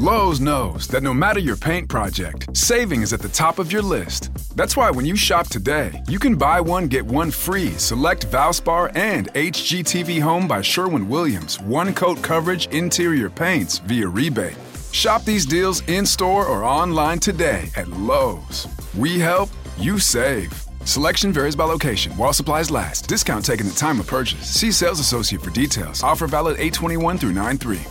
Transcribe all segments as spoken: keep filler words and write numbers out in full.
Lowe's knows that no matter your paint project, saving is at the top of your list. That's why when you shop today, you can buy one, get one free select Valspar and H G T V Home by Sherwin-Williams one-coat coverage interior paints via rebate. Shop these deals in-store or online today at Lowe's. We help, you save. Selection varies by location. While supplies last. Discount taken at time of purchase. See sales associate for details. Offer valid eight twenty-one through nine three.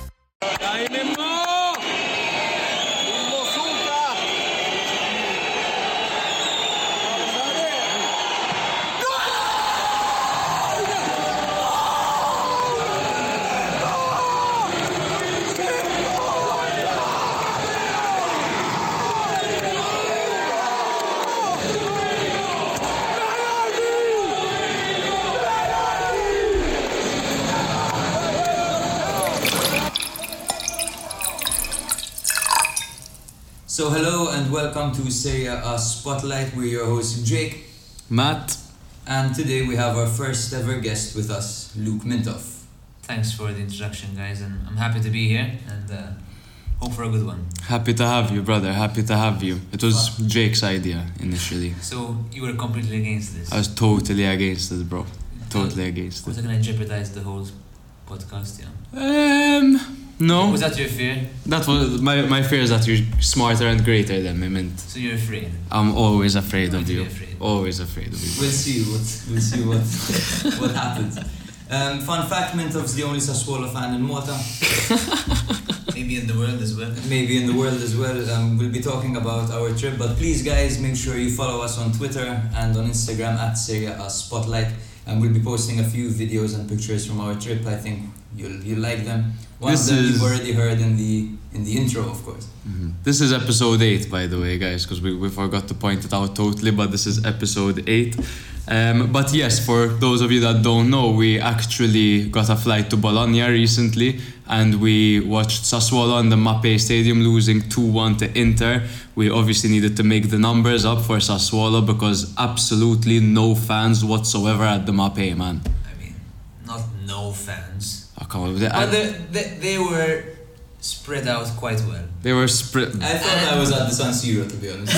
So hello and welcome to Serie A Spotlight. We're your hosts Jake, Matt, and today we have our first ever guest with us, Luke Mintoff. Thanks for the introduction, guys, and I'm happy to be here and uh, hope for a good one. Happy to have you, brother. Happy to have you. It was Jake's idea initially. So you were completely against this? I was totally against it, bro. Totally against Was it. it going to jeopardize the whole podcast? Yeah. Um, no. Was that your fear? That was my my fear is that you're smarter and greater than me, Mint. So you're afraid? I'm always afraid You're of you. afraid. Always afraid of you. We'll see what we'll see what what happens. Um, fun fact: Mintoff's the only Sassuolo fan in Malta. Maybe in the world as well. Maybe in the world as well. Um, we'll be talking about our trip, but please, guys, make sure you follow us on Twitter and on Instagram at Serie A Spotlight, and we'll be posting a few videos and pictures from our trip. I think you'll you'll like them. One This of them is- you've already heard in the in the intro, of course. Mm-hmm. This is episode eight, by the way, guys, because we, we forgot to point it out totally, but this is episode eight. Um, but yes, for those of you that don't know, we actually got a flight to Bologna recently, and we watched Sassuolo in the Mapei Stadium losing two one to Inter. We obviously needed to make the numbers up for Sassuolo because absolutely no fans whatsoever at the Mapei, man. I mean, not no fans. Oh, come on. They, But I, they, they, they were spread out quite well. they were spread. I thought I was at the San Siro, to be honest.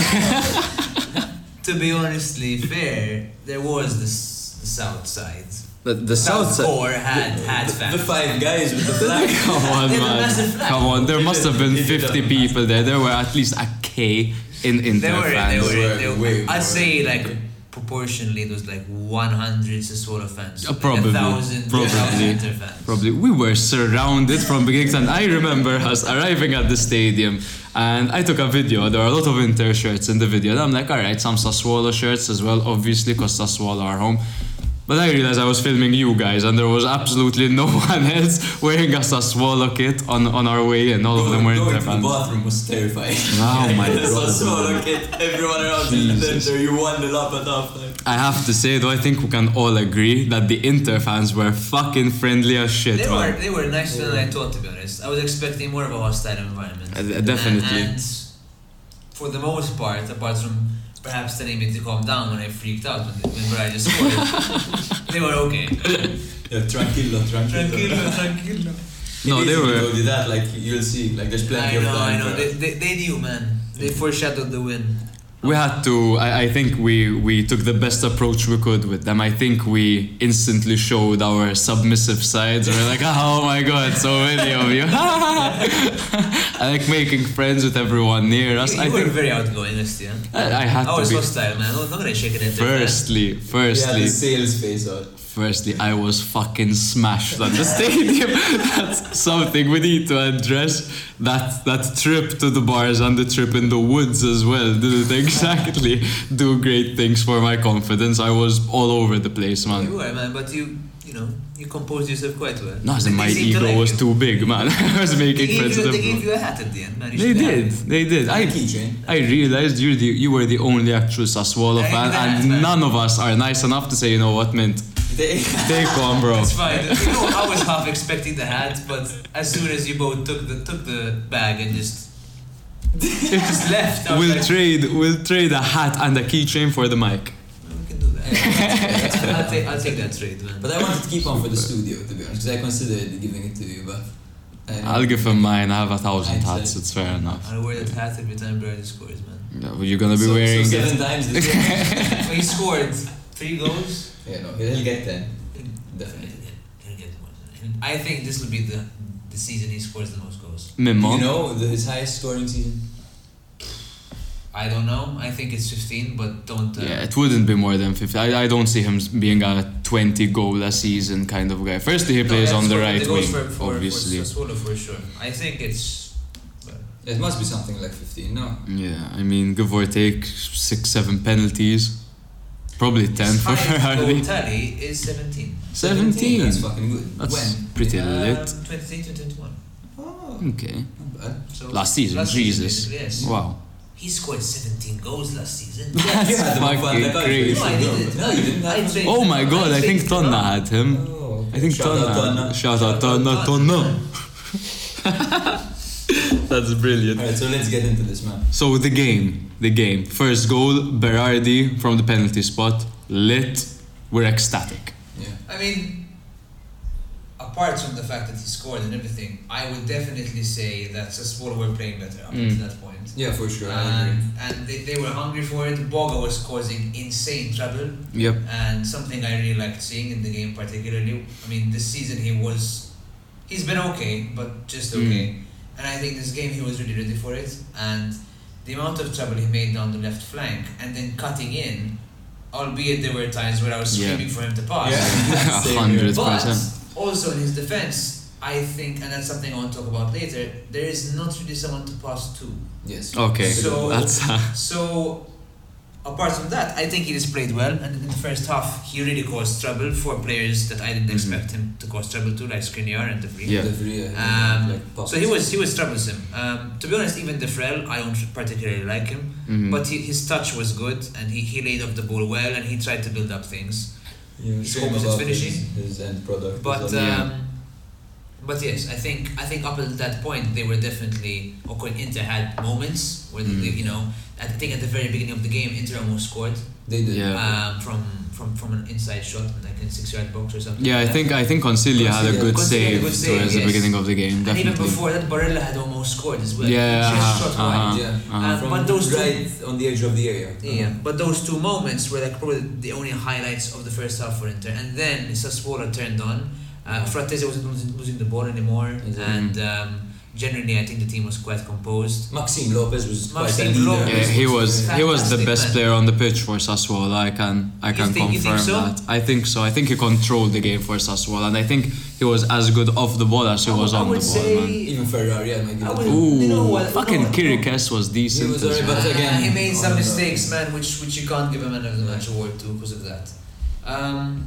To be honestly fair, there was this, the south side. The, the south South side. core had, had The fans. five guys with the flag. Come on, They had a man. massive flag. Come on, there must have been They did fifty have people there. There were at least a K in They Inter were, they fans. were, they were were, way more. I'd say like proportionally it was like one hundred Sassuolo fans. Uh, like probably, a thousand, probably. a thousand Inter fans. Probably. We were surrounded from beginning to end. I remember us arriving at the stadium and I took a video. There were a lot of Inter shirts in the video. And I'm like, alright, some Sassuolo shirts as well, obviously, because Sassuolo are home. But I realized I was filming you guys and there was absolutely no one else wearing a Sassuolo kit on, on our way in. All of them were Going Inter to the fans. bathroom was terrifying. Oh my The God. Sassuolo kid, everyone around in the Jesus. center, you won the lap at halftime. I have to say though, I think we can all agree that the Inter fans were fucking friendly as shit, They were, man. they were nicer than I thought, to be honest. I was expecting more of a hostile environment. Uh, definitely. And, and for the most part, apart from perhaps telling me to calm down when I freaked out when, when Brian just scored, they were okay. Yeah, tranquillo, tranquillo. Tranquillo, tranquillo. No, It they is, were- we told you that, like, you'll see, like, there's plenty I of know, time I know. for They, us. they, they knew, man. They foreshadowed the win. We had to, I, I think we, we took the best approach we could with them. I think we instantly showed our submissive sides. We were like, oh my God, so many of you. I like making friends with everyone near us. You, I you were think very outgoing, Estienne. I, I had I was to be. hostile, man. I'm not gonna shake it at Firstly, Yeah, firstly, the sales face out. Firstly, I was fucking smashed at the stadium. That's something we need to address. That that trip to the bars and the trip in the woods as well didn't exactly do great things for my confidence. I was all over the place, You man. were, man, but you, you know, you composed yourself quite well. No, as in They my seemed to ego like was you. too big, man. I was They making gave, friends you, with they gave everyone. you a hat at the end, man. You They should have did, it. they did. I, Keychain. I realized you're the, you were the only actual Sassuolo Take fan, that, and man. none of us are nice enough to say, you know what, Mint, They- take one, bro. It's fine. You know, I was half expecting the hat, but as soon as you both took the took the bag and just just left, I was We'll like, trade, we'll trade a hat and a keychain for the mic. we can do that. I'll take I'll take that trade, man. But I wanted to keep on for the studio, to be honest, because I considered giving it to you, but I'll give him mine. I have a thousand I'd hats. say- It's fair enough. I'll wear that hat every time Brady scores, man. Yeah, well, you're gonna be so, wearing so it. seven times this year. When he scored three goals, Yeah, no, he'll get ten. Definitely. he'll get more. I think this will be the the season he scores the most goals. Do Mimmo. you know the, his highest scoring season? I don't know. I think it's fifteen, but don't. Uh, Yeah, it wouldn't be more than fifty. I, I don't see him being a twenty goal a season kind of guy. Firstly, he no, plays that's on the what- right the goals wing, for, for, obviously. For Sassuolo for sure. I think it's. It must be something like fifteen, no? Yeah, I mean, give or take six, seven penalties. Probably ten His for highest goal Hardy. tally is seventeen. seventeen. That's fucking good. That's When? pretty Um, lit. twenty-three to twenty-one. Oh, Okay. not bad. So Last season, last Jesus. basically, yes. Wow. He scored seventeen goals last season. You had him on fucking Fanta Calcio, crazy. you No, I should know. didn't. No, you didn't have I him. trained- Oh my god, I think Twenty-three. Tonna had him. Oh, okay. I think Shout out Tonna. Tonna. Shout out Tonna. Tonna. That's brilliant. Alright, so let's get into this, man. So the game, the game. First goal, Berardi from the penalty spot. Lit. We're ecstatic. Yeah. I mean, apart from the fact that he scored and everything, I would definitely say that Sassuolo were playing better up Mm. until that point. Yeah, for sure. I agree. And, and they, they were hungry for it. Boga was causing insane trouble, Yep. and something I really liked seeing in the game, particularly. I mean, this season he was, he's been okay, but just Mm. okay. And I think this game he was really ready for it. And the amount of trouble he made down the left flank, and then cutting in, albeit there were times where I was Yeah. screaming for him to pass. Yeah. A hundred But percent. also in his defense, I think, and that's something I want to talk about later, there is not really someone to pass to. Yes. Okay. So- That's. Uh, So, apart from that, I think he just played well, and in the first half, he really caused trouble for players that I didn't Mhm. expect him to cause trouble to, like Skriniar and De Vrij. Yeah. The three, uh, Um, like so pockets. he was he was troublesome. Um, to be honest, even Defrel, I don't particularly like him, mhm. but he, his touch was good, and he, he laid off the ball well, and he tried to build up things. Yeah, He's shame focused about finishing. His, his end product. But as well. Yeah. um, but yes, I think I think up until that point they were definitely. Okay, Inter had moments where they, Mm. you know, I think at the very beginning of the game, Inter almost scored they did. Yeah. um, from from from an inside shot, like in six yard box or something. Yeah, I like think that. I think Consiglia had a Consiglia- good Consiglia had a save good save, towards the yes. beginning of the game. And even Definitely. before that, Barella had almost scored as well. Yeah, Just uh-huh, shot uh-huh. wide. Yeah. Uh-huh. Um, From but those two- right on the edge of the area. Yeah, but those two moments were like probably the only highlights of the first half for Inter. And then Sassuolo turned on. Uh, Frattesi wasn't losing, losing the ball anymore, Exactly. and um, generally I think the team was quite composed. Maxime Lopez was quite Maxime a leader. Lopez Yeah, he was he was the Fantastic best man. player on the pitch for Sassuolo. I can I You can think- you think confirm so? that. I think so. I think he controlled the game for Sassuolo, and I think he was as good off the ball as he I was would- I on the would ball, say- man. Even Ferrari, I might give I it would- to him. Ooh, You know what? fucking No, no. Kirikes was decent. He was as alright, well. but again, he made some on the- mistakes, man, which which you can't give a man of the match award to because of that. Um,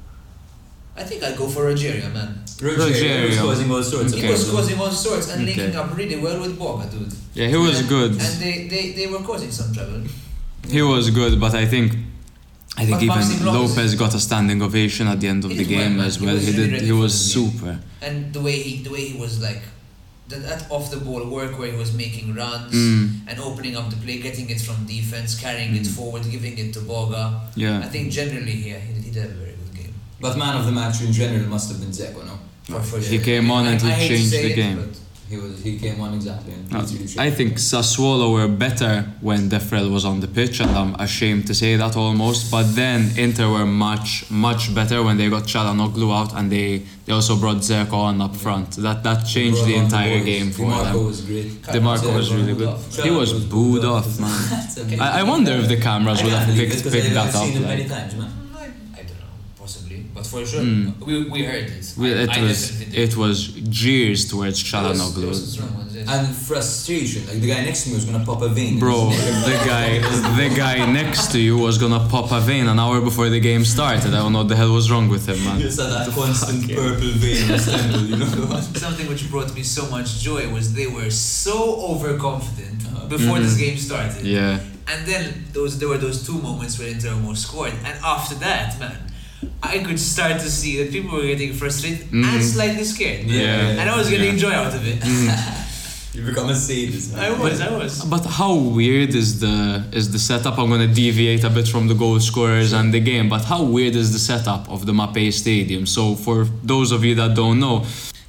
I think I'd go for Rogerio, man. Rogerio was Rogerio. causing all sorts Okay. He of was problems. causing all sorts and Okay. linking up really well with Boga, dude. Yeah, he was and, good. And they, they, they were causing some trouble. He was good, but I think I think But Maxime even Lopez- Lopez got a standing ovation at the end of He the did well, game man. as He well. was He really did. ready He for was the game. super. And the way he the way he was like that, that off the ball work where he was making runs Mm. and opening up the play, getting it from defense, carrying it Mm. forward, giving it to Boga. I Yeah. think generally here he, he did a very good game. But man of the match in general must have been Dzeko, no? For, for He sure. came on and he I hate to changed say the it, game. but He was he came on exactly. And No, he's really I shit. think Sassuolo were better when Defrel was on the pitch, and I'm ashamed to say that almost. But then Inter were much, much better when they got Çalhanoğlu out, and they, they also brought Dzeko on up front. That that changed Brought the on entire boys. game for DiMarco them. was great. DeMarco was Dzeko really booed good. off. He was Çalhanoğlu booed off, man. That's amazing. I, I wonder if the cameras I would can't have believe picked, it, 'cause picked I- that I've up. seen it many Like. times, man. I, I don't know, possibly, but for sure Mm. we, we heard it. We- I, It I was definitely did. it was jeers towards There was- there was some Çalhanoğlu. strong ones, yes. And frustration, like the guy next to me was gonna pop a vein. in Bro, his neck. the guy, the guy next to you was gonna pop a vein an hour before the game started. I don't know what the hell was wrong with him, man. You saw that constant purple vein in his temple, you know the one? Something which brought me so much joy was they were so overconfident Uh-huh. before this Mhm. game started. Yeah. And then those there were those two moments where Inter almost scored, and after that, man, I could start to see that people were getting frustrated and Mhm. slightly scared. Yeah. And I was getting Yeah. joy out of it. You become a sadist. I was, I was. But how weird is the is the setup? I'm gonna deviate a bit from the goal scorers and the game, but how weird is the setup of the Mapei Stadium? So for those of you that don't know,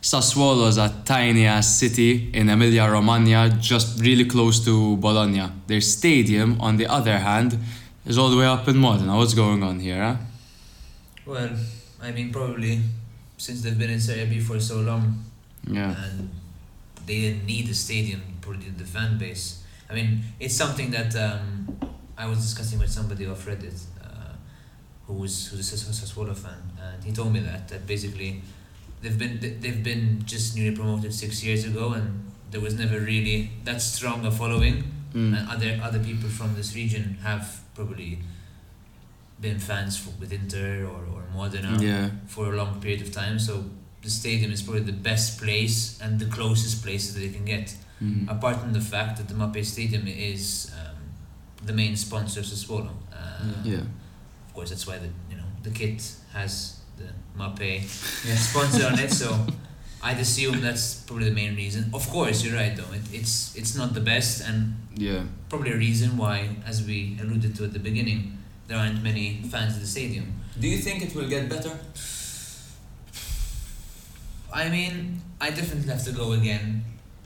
Sassuolo is a tiny ass city in Emilia Romagna, just really close to Bologna. Their stadium, on the other hand, is all the way up in Modena. What's going on here, huh? Well, I mean, probably since they've been in Serie B for so long, Yeah. and they didn't need a stadium, probably the fan base. I mean, it's something that um, I was discussing with somebody off Reddit, uh, who was who's a Sassuolo fan, and he told me that that basically they've been they've been just newly promoted six years ago, and there was never really that strong a following. Mm. And other other people from this region have probably been fans for, with Inter or, or Modena Yeah. for a long period of time. So the stadium is probably the best place and the closest place that they can get. Mm. Apart from the fact that the Mappe Stadium is um, the main sponsor of Sassuolo. Uh, Yeah. Of course, that's why the you know the kit has the Mappe Yeah. sponsor on it. So I'd assume that's probably the main reason. Of course, you're right though. It, it's it's not the best, and Yeah. probably a reason why, as we alluded to at the beginning, there aren't many fans at the stadium. Do you think it will get better? I mean, I definitely have to go again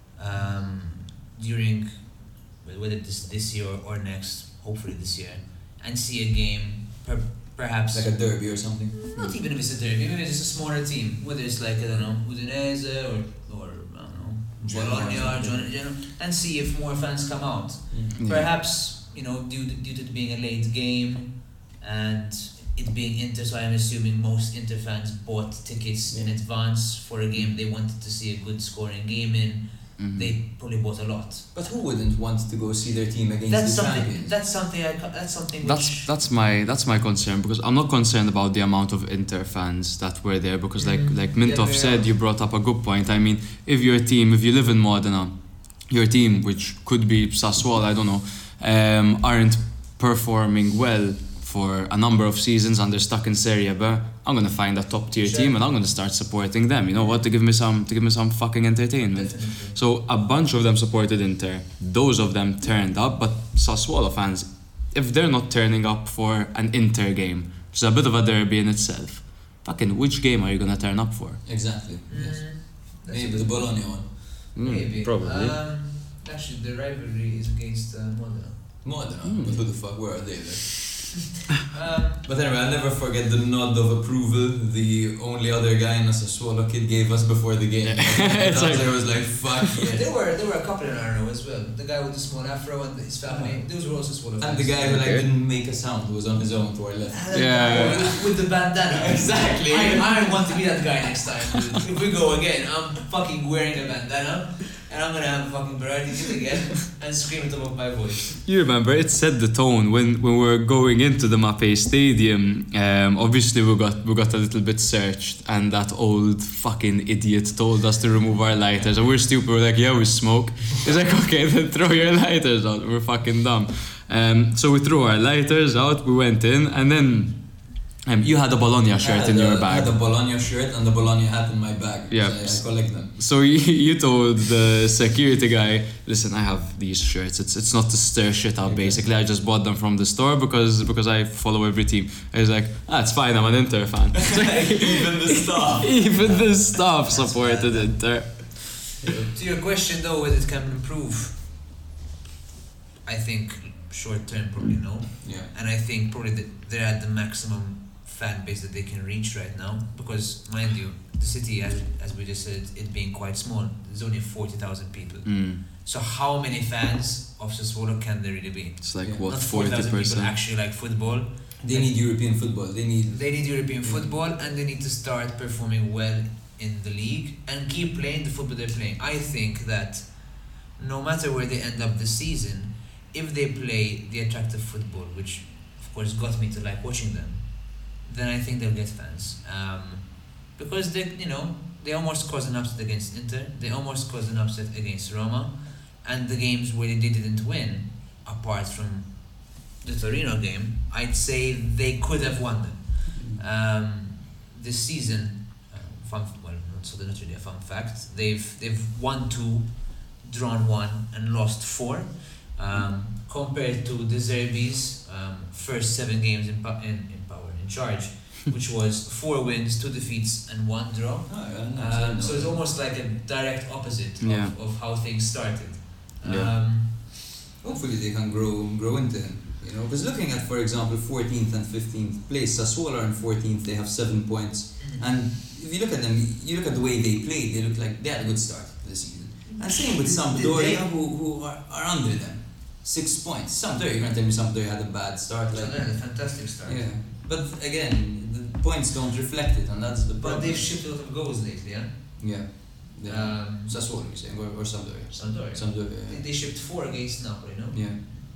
um, during, well, whether this this year or, or next, hopefully this year, and see a game, per, perhaps Like a derby or something? not even if it's a derby, maybe it's just a smaller team, whether it's like I don't know Udinese or or I don't know Genoa or Bologna or something. Genoa, Genoa, and see if more fans come out. Yeah. Perhaps, you know, due to, due to it being a late game and it being Inter, so I'm assuming most Inter fans bought tickets in Yeah. advance for a game they wanted to see a good scoring game in. Mhm. They probably bought a lot. But who wouldn't want to go see their team against That's the something. champions? That's something. I. ca- That's something. Which, That's that's my that's my concern, because I'm not concerned about the amount of Inter fans that were there, because like Mm. like Mintoff Yeah, yeah. said, you brought up a good point. I mean, if your team, if you live in Modena, your team, which could be Sassuolo, I don't know, um, aren't performing well for a number of seasons and they're stuck in Serie B, I'm gonna find a top tier Sure. team and I'm gonna start supporting them. You know what? To give me some to give me some fucking entertainment. Definitely. So a bunch of them supported Inter. Those of them turned up, but Sassuolo fans, if they're not turning up for an Inter game, which is a bit of a derby in itself, fucking which game are you gonna turn up for? Exactly. Yes. Mm, that's Maybe a the good- Bologna one. Mm, Maybe. Probably. Um, actually, the rivalry is against uh, Modena. Modena. Mm. But who the fuck, where are they then? Um, But anyway, I'll never forget the nod of approval the only other guy in a Sassuolo kid gave us before the game. It's like- I was like, fuck yeah. there were there were a couple in our row as well. The guy with the small afro and his family. Those were also Sassuolo fans. And the guy who like Okay. didn't make a sound, who was on his own to our left. And Yeah. the guy with, with the bandana. Exactly. I, I want to be that guy next time. Dude. If we go again, I'm fucking wearing a bandana and I'm gonna have a fucking variety kit again and scream at the top of my voice. You remember, it set the tone when, when we were going into the Mappe Stadium. Um, obviously, we got we got a little bit searched, and that old fucking idiot told us to remove our lighters. And we're stupid. We're like, yeah, we smoke. He's like, okay, then throw your lighters out. We're fucking dumb. Um, so we threw our lighters out. We went in, and then um, you had a Bologna shirt I had in a- your I bag. had a Bologna shirt and the Bologna hat in my bag. Yeah. I, I collect them. So you, you told the security guy, listen, I have these shirts. It's it's not to stir shit up, basically. I just bought them from the store because because I follow every team. I was like, ah, it's fine, I'm an Inter fan. Even the staff. Even the staff supported Inter. To your question though, whether it can improve, I think short term probably no. Yeah. And I think probably that they're at the maximum fan base that they can reach right now, because mind you, the city, as as we just said, it being quite small, there's only forty thousand people. Mm. So how many fans of Sassuolo can there really be? It's like, Yeah. what, Not forty forty thousand people percent? actually like football. They need European football. They need. They need European football, and they need to start performing well in the league and keep playing the football they're playing. I think that no matter where they end up this season, if they play the attractive football, which of course got me to like watching them, then I think they'll get fans. Um, because they, you know, they almost caused an upset against Inter, they almost caused an upset against Roma, and the games where they didn't win, apart from the Torino game, I'd say they could have won them. Um, this season, uh, fun, well, not so not really a fun fact. They've they've won two, drawn one, and lost four. Um, compared to De Zerbi's um, first seven games in, po- in in power in charge, which was four wins, two defeats, and one draw. Oh, yeah, no, Um, so it's almost like a direct opposite of, Yeah. of how things started. Yeah. Um, Hopefully they can grow grow into him. You know, because looking at, for example, fourteenth and fifteenth place, Sassuolo are in fourteenth. They have seven points, and if you look at them, you look at the way they played. They look like they had a good start to the season. And same with Did- did Sampdoria, they- who who are, are under them, six points. Sampdoria, you're gonna tell me Sampdoria had a bad start, so like they had a fantastic start. yeah. But again, the points don't reflect it, and that's the But problem. they've shipped a lot of goals lately, yeah? Yeah. yeah. Um, Sassuolo, you're saying, or, or Sampdoria? Sampdoria. Sampdoria. They, Yeah. they shipped four against Napoli, no? yeah.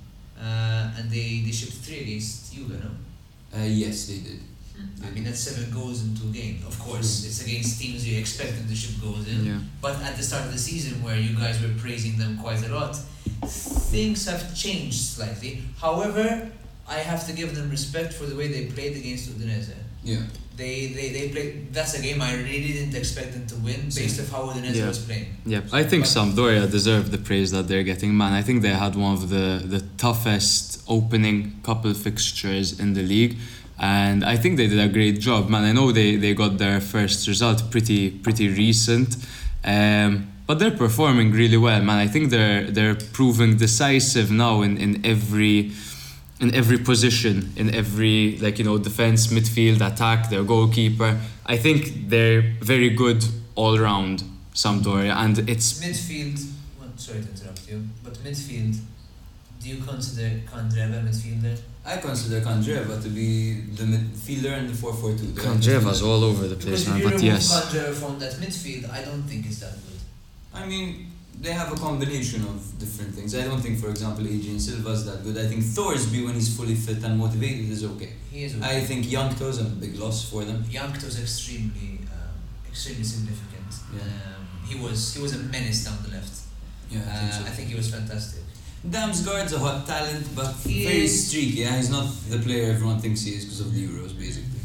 Uh, and they, they shipped three against Juve, no? Uh, yes, they did. I mean, that's seven goals in two games. Of course, it's against teams you expect them to ship goals in. Yeah. But at the start of the season, where you guys were praising them quite a lot, things have changed slightly. However, I have to give them respect for the way they played against Udinese. Yeah. They, they, they played. That's a game I really didn't expect them to win based Same. off how Udinese Yeah. was playing. Yeah, I think But- Sampdoria deserve the praise that they're getting. Man, I think they had one of the, the toughest opening couple fixtures in the league, and I think they did a great job. Man, I know they, they got their first result pretty pretty recent, um, but they're performing really well. Man, I think they're they're proving decisive now in, in every in every position, in every, like, you know, defense, midfield, attack, their goalkeeper. I think they're very good all round, Sampdoria, and it's Midfield. Well, sorry to interrupt you, but midfield. Do you consider Kandreva a midfielder? I consider Kandreva to be the midfielder in the four four two. Kandreva's all over the place, Because if man. you But remove yes, Kandreva from that midfield, I don't think it's that good. I mean, they have a combination of different things. I don't think, for example, Adrian Silva's that good. I think Thorsby, when he's fully fit and motivated, is okay. He is. I think Youngto's a big loss for them. Youngto's extremely, um, extremely significant. Yeah. Um, he was he was a menace down the left. Yeah, Uh, I think so. I think he was fantastic. Damsgaard's a hot talent, but He very is- streaky. Yeah, he's not the player everyone thinks he is because of the Euros, basically.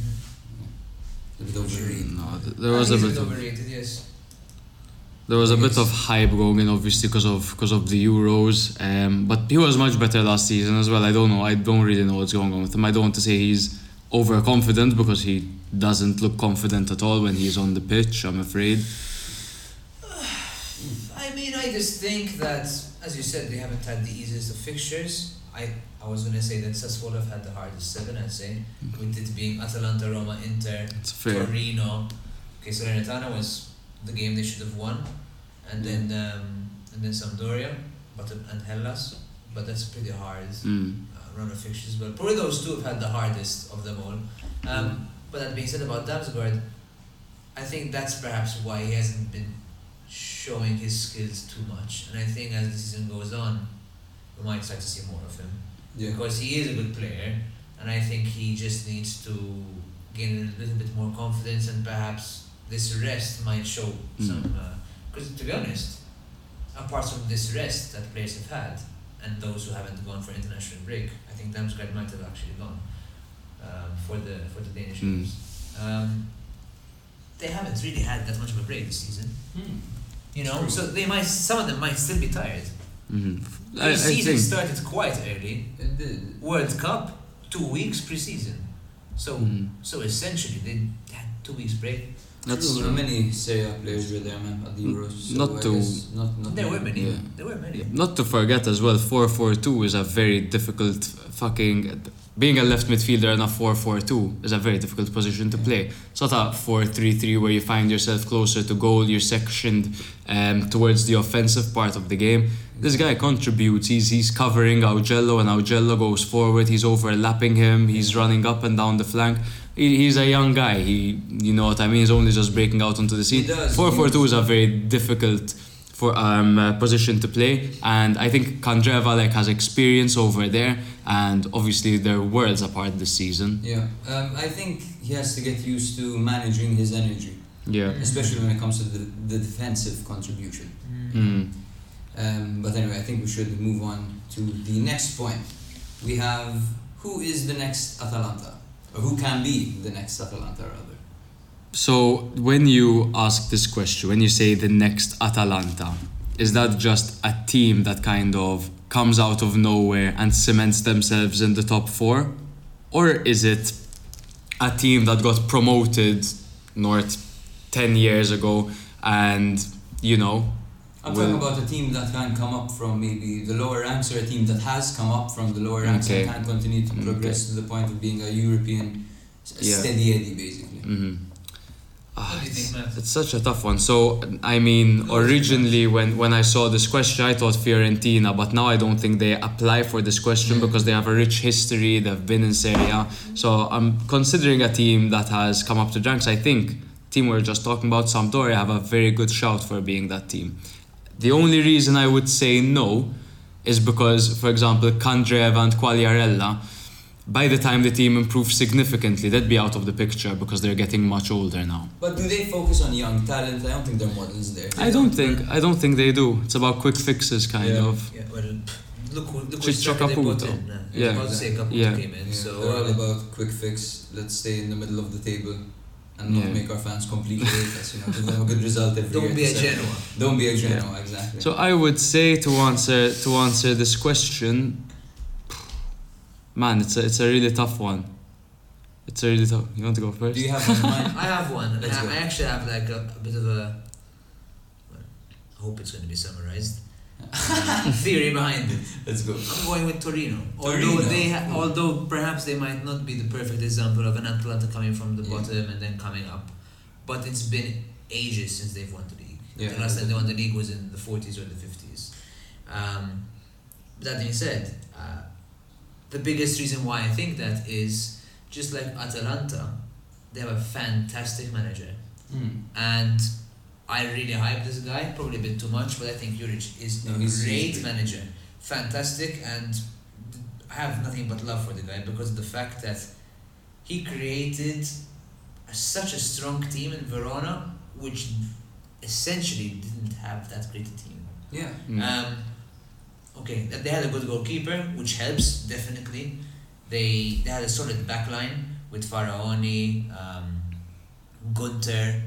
A bit overrated. no, th- there was Uh, a he's bit of overrated, yes. there was a bit Yes. of hype going in, obviously, because of because of the Euros. Um, but he was much better last season as well. I don't know. I don't really know what's going on with him. I don't want to say he's overconfident because he doesn't look confident at all when he's on the pitch, I'm afraid. I mean, I just think that, as you said, they haven't had the easiest of fixtures. I, I was going to say that Sassuolo have had the hardest seven, I'd say, with it being Atalanta, Roma, Inter, It's fair. Torino. Okay, Salernitana was the game they should have won, and then um, and then Sampdoria, but and Hellas. But that's pretty hard Mm. uh, run of fixtures. But probably those two have had the hardest of them all. Um, But that being said about Damsgaard, I think that's perhaps why he hasn't been showing his skills too much. And I think as the season goes on, we might start to see more of him. Yeah. Because he is a good player, and I think he just needs to gain a little bit more confidence, and perhaps this rest might show Mm. some. Because to be honest, apart from this rest that players have had, and those who haven't gone for international break, I think Damsgaard might have actually gone um, for the for the Danish Mm. games. Um, they haven't really had that much of a break this season, Hmm. you know. True. So they might, some of them might still be tired. Mhm. I, The I season think. started quite early. It did. World Cup, two weeks pre-season. So, Mm. so essentially, they had two weeks break. That's True, but many Serie A players were there, man, at the N- Euros. So not I to- guess not, not There were many. Yeah. There were many. Yeah, not to forget as well, four four two is a very difficult fucking. Being a left midfielder in a four four two is a very difficult position to play. It's not a four three three where you find yourself closer to goal, you're sectioned um, towards the offensive part of the game. This guy contributes, he's, he's covering Augello, and Augello goes forward, he's overlapping him, he's running up and down the flank. He, he's a young guy, he, you know what I mean, he's only just breaking out onto the scene. He does. four four two is a very difficult for um uh, position to play, and I think Kandreva like has experience over there, and obviously they're worlds apart this season. Yeah, um, I think he has to get used to managing his energy, Yeah. especially when it comes to the, the defensive contribution. Mm. Um, but anyway, I think we should move on to the next point. We have who is the next Atalanta, or who can be the next Atalanta, rather. So when you ask this question, when you say the next Atalanta, is that just a team that kind of comes out of nowhere and cements themselves in the top four, or is it a team that got promoted north ten years ago, and you know. I'm Well- talking about a team that can come up from maybe the lower ranks, or a team that has come up from the lower ranks Okay. and can continue to progress to the point of being a European s- Yeah. steady Eddie, basically. Mm-hmm. Ah, What do you it's, think, Matt? it's such a tough one. So, I mean, No, originally when, when I saw this question, I thought Fiorentina, but now I don't think they apply for this question Yeah. because they have a rich history, they've been in Serie A. So, I'm considering a team that has come up to ranks. I think, team we we're just talking about, Sampdoria, have a very good shout for being that team. The only reason I would say no is because, for example, Kandrev and Quagliarella, by the time the team improves significantly, they'd be out of the picture because they're getting much older now. But do they focus on young talent? I don't think they're models there. I don't think I don't think they do. It's about quick fixes, kind Yeah. of. Yeah, well, look, who- look Just what striker they put Caputo. in. Uh, Yeah. I was about to say Caputo Yeah. came in, Yeah, so they're all uh, about quick fix. Let's stay in the middle of the table and not Yeah. make our fans completely hate us. You know, give them a good result every year. don't be a So- Genoa. Don't be a Genoa, exactly. So I would say to answer to answer this question, man, it's a it's a really tough one. It's a really tough. You want to go first? do you have one in mind? I have one. and Let's I, go. I actually have like a, a bit of a. Well, I hope it's going to be summarized. Uh, theory behind it. Let's go. I'm going with Torino. Torino. Although they, ha- although perhaps they might not be the perfect example of an Atalanta coming from the Yeah. bottom and then coming up, but it's been ages since they've won the league. Yeah. The last time they won the league was in the forties or the fifties. Um, that being said, uh, the biggest reason why I think that is just like Atalanta, they have a fantastic manager. Hmm. And I really hype this guy, probably a bit too much, but I think Juric is No, a he's- great he's great. manager. Fantastic, and I have nothing but love for the guy because of the fact that he created a, such a strong team in Verona, which essentially didn't have that great a team. Yeah. Mm. Um, okay, that they had a good goalkeeper, which helps definitely. They they had a solid backline with Faraoni, um, Gunter.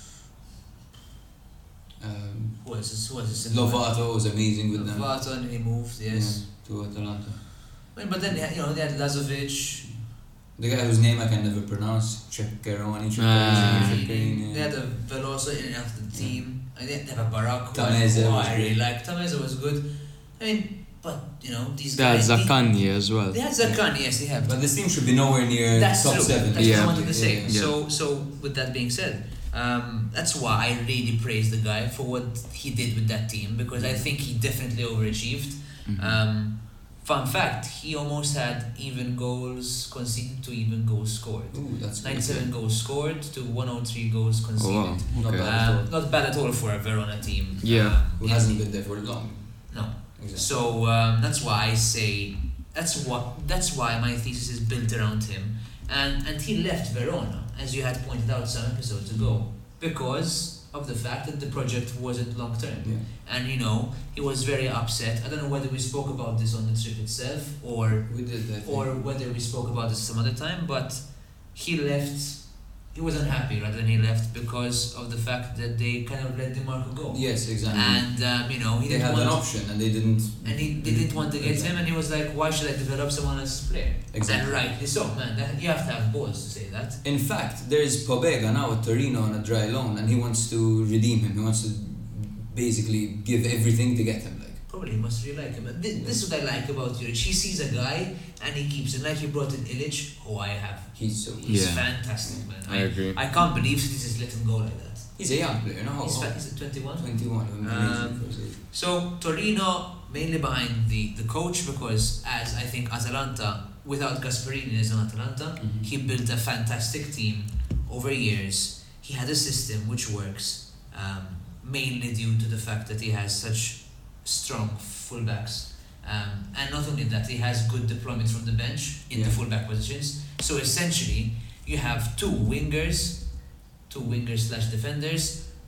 Um, Who was this? Who was this? in- Lovato was amazing with them. Lovato, and he moved. Yes, Yeah, to Atalanta. I mean, but then they had, you know they had Lazovic. The guy whose name I can never pronounce, Ceccaroni, Ah. Ceccarini. They had a Veloso in and out of the team. And they they have a Barak. who I- Tameze who was I really great. liked. Tameze was good. I mean, but you know these They had guys. they- Zaccagni as well. They had Zaccagni. Yes, they have. But this team should be nowhere near That's top true. seven. That's Yeah. what I wanted to say. Yeah. So, so with that being said, um, that's why I really praise the guy for what he did with that team because I think he definitely overachieved. Mhm. Um, fun fact: he almost had even goals conceded to even goals scored. Ooh, that's good. ninety-seven goals scored to one hundred three goals Oh, conceded. wow. Not Okay. bad at all. Um, not bad at all for a Verona team. Yeah. um, Who in- hasn't been there for long. No. Exactly. So um, that's why I say that's what that's why my thesis is built around him, and and he left Verona as you had pointed out some episodes ago because of the fact that the project wasn't long term, Yeah. and you know he was very upset. I don't know whether we spoke about this on the trip itself or We did that. or whether we spoke about this some other time, but he left. He was unhappy rather than he left because of the fact that they kind of let DiMarco go, Yes, exactly. and um, you know he they didn't had want an option and they didn't. and he they didn't want to get him, and he was like, "Why should I develop someone else's player?" Exactly. And rightly so, man. That, you have to have balls to say that. In fact, there's Pobega now at Torino on a dry loan, and he wants to redeem him. He wants to basically give everything to get him. Like, Probably he must really like him. But this, this is what I like about Juric. He sees a guy and he keeps him. Like he brought in Illich, who I have. he's so. He's Yeah. fantastic, man. I agree. I can't believe he just let him go like that. He's a young player, no? He's Oh, fa- he's at twenty-one. twenty-one. Um, amazing for his age. So Torino mainly behind the, the coach because as I think Atalanta without Gasperini is on Atalanta, Mhm. he built a fantastic team over years. He had a system which works um, mainly due to the fact that he has such strong fullbacks. Um, and not only that, he has good deployment from the bench in the Yeah. fullback positions. So essentially, you have two wingers, two wingers slash defenders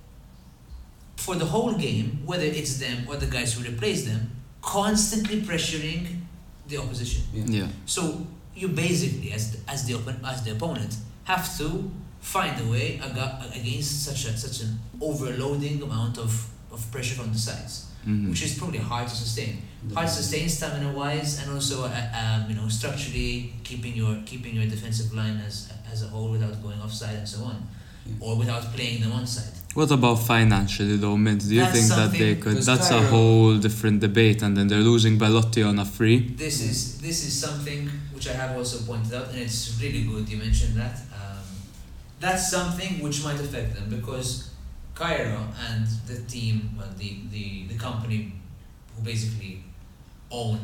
for the whole game, whether it's them or the guys who replace them, constantly pressuring the opposition. Yeah. Yeah. So you basically, as the, as the open, as the opponent, have to find a way aga- against such a such an overloading amount of, of pressure from the sides, Mhm. which is probably hard to sustain. Hard to sustain stamina wise, and also uh, um, you know structurally keeping your keeping your defensive line as as a whole without going offside and so on, Yeah. or without playing them onside. What about financially though, Mint? Do you That's think that they something- could? Because That's a Cairo- whole different debate, and then they're losing Belotti on a free. This is this is something which I have also pointed out, and it's really good you mentioned that. Um, that's something which might affect them because Cairo and the team, well, the, the, the company who basically own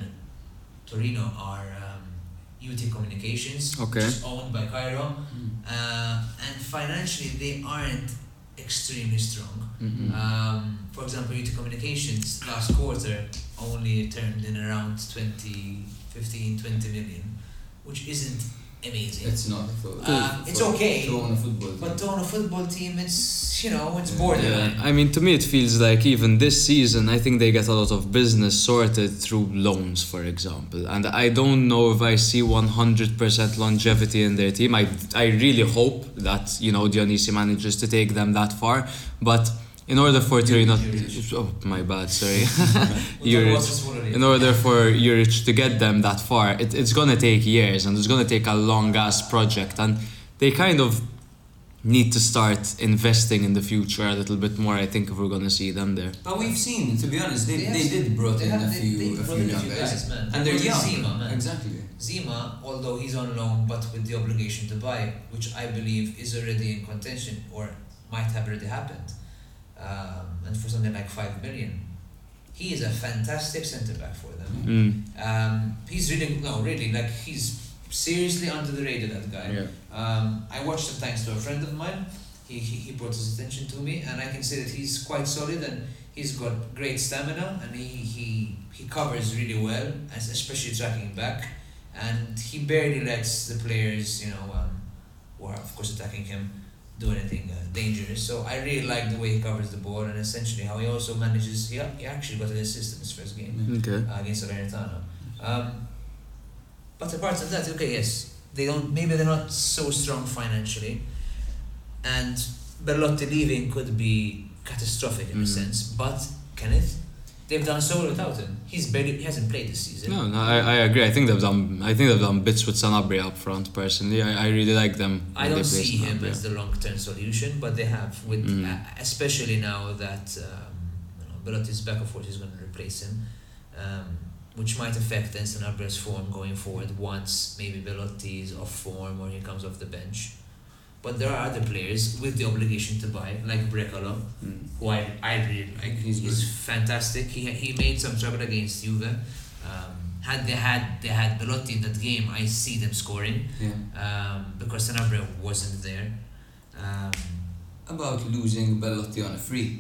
Torino are um, U T Communications, Okay. which is owned by Cairo, Mm. uh, and financially they aren't extremely strong. Mhm. Um, for example, U T Communications last quarter only turned in around twenty, fifteen, twenty million, which isn't amazing. It's not. For, Um, it's for- okay, To own a football team. but to own a football team, it's, you know, it's Yeah. borderline. Yeah, I mean, to me, it feels like even this season, I think they get a lot of business sorted through loans, for example. And I don't know if I see one hundred percent longevity in their team. I, I really hope that, you know, Dionisi manages to take them that far. But in order for Torino... Juric. Oh, my bad, sorry. We'll Juric. talk about this already. In order for Juric to get them that far, it, it's going to take years and it's going to take a long-ass project. And they kind of need to start investing in the future a little bit more, I think, if we're going to see them there. But we've seen, to be honest, they, They they, have- did brought they in have- a they- few, they a brought few in a young few guys. guys, man. And They they're brought in young. Zima, man. Exactly. Zima, although he's on loan but with the obligation to buy, which I believe is already in contention or might have already happened, um, and for something like five million, he is a fantastic centre back for them. Mm. Um, he's really no, really like he's seriously under the radar. That guy. Um, I watched him thanks to a friend of mine. He, he he brought his attention to me, and I can say that he's quite solid and he's got great stamina, and he he, he covers really well, as especially tracking back, and he barely lets the players, you know, um, who are of course attacking him, do anything uh, dangerous. So I really like the way he covers the ball, and essentially how he also manages. He, he actually got an assist in his first game Okay. uh, against Salernitano. Um, but apart from that, okay, yes, they don't. Maybe they're not so strong financially, and Belotti leaving could be catastrophic in a Mhm. sense. But Kenneth, they've done so well without him. He's barely he hasn't played this season. No, no, I, I agree. I think they've done. I think they've done bits with Sanabria up front. Personally, I, I really like them. I when they don't play see him Sanabria. as the long-term solution, but they have, with Mm. uh, especially now that um, you know, Belotti's back, of course, is going to replace him, um, which might affect then Sanabria's form going forward once maybe Belotti is off form or he comes off the bench. But there are other players with the obligation to buy, like Brecalo, Mm. who I, I really like. He's He's, good. fantastic. He he made some trouble against Juve. Um, had they had they had Belotti in that game, I see them scoring. Yeah. Um, because Sanabria wasn't there. Um, About losing Belotti on a free.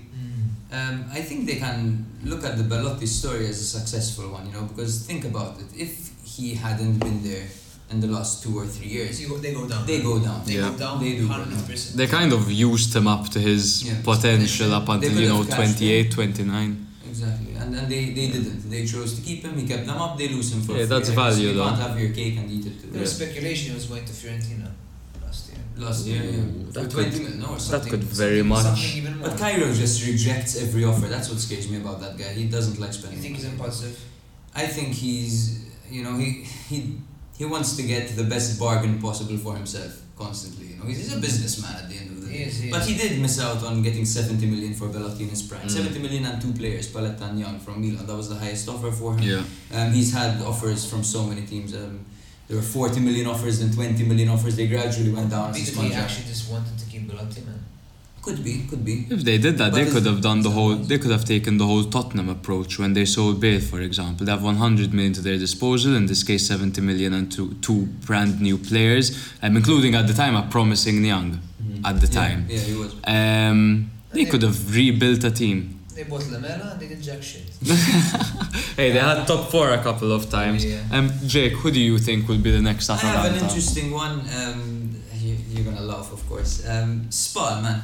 Um, I think they can look at the Belotti story as a successful one, you know, because think about it. If he hadn't been there in the last two or three years, you go, they go down. they go down. They Yeah. go down. They do go hundred percent. They kind of used him up to his Yeah. potential up They until, could you know, have cashed twenty-eight, twenty-nine. Exactly, and and they, they didn't. They chose to keep him. He kept them up. They lose him for Yeah, free. that's I guess. value, You though. can't have your cake and eat it too. There was speculation he was going to Fiorentina last year. Last year, yeah. Ooh, For that twenty could- million, no, or that something. could something- very much- Something even more. But Cairo just rejects every offer. That's what scares me about that guy. He doesn't like You spending. think he's money. impulsive? I think he's, you know, he he he wants to get the best bargain possible for himself constantly. You know, he's, he's a businessman at the end of the He day. is, he But is. he did miss out on getting seventy million for Belotti in his prime. Mm. seventy million and two players, Paletta and Young from Milan. That was the highest offer for him. Yeah. Um, he's had offers from so many teams. Um, there were forty million offers, then twenty million offers. They gradually went down as his Because he contract. actually just wanted to keep Belotti, man. Could be, could be. If they did that, But they it's- could have done the it's whole. not- They could have taken the whole Tottenham approach when they sold Bale, for example. They have one hundred million to their disposal. In this case, seventy million and two two brand new players, um, including at the time a promising Niang. At the Yeah, time, yeah, he was. um, they they- could have rebuilt a team. They bought Lamela and they did jack shit. Hey, they had top four a couple of times. Yeah. Um, Jake, who do you think will be the next I have an Atalanta? interesting one. Um, you, you're gonna laugh, of course. Um, Spal, man.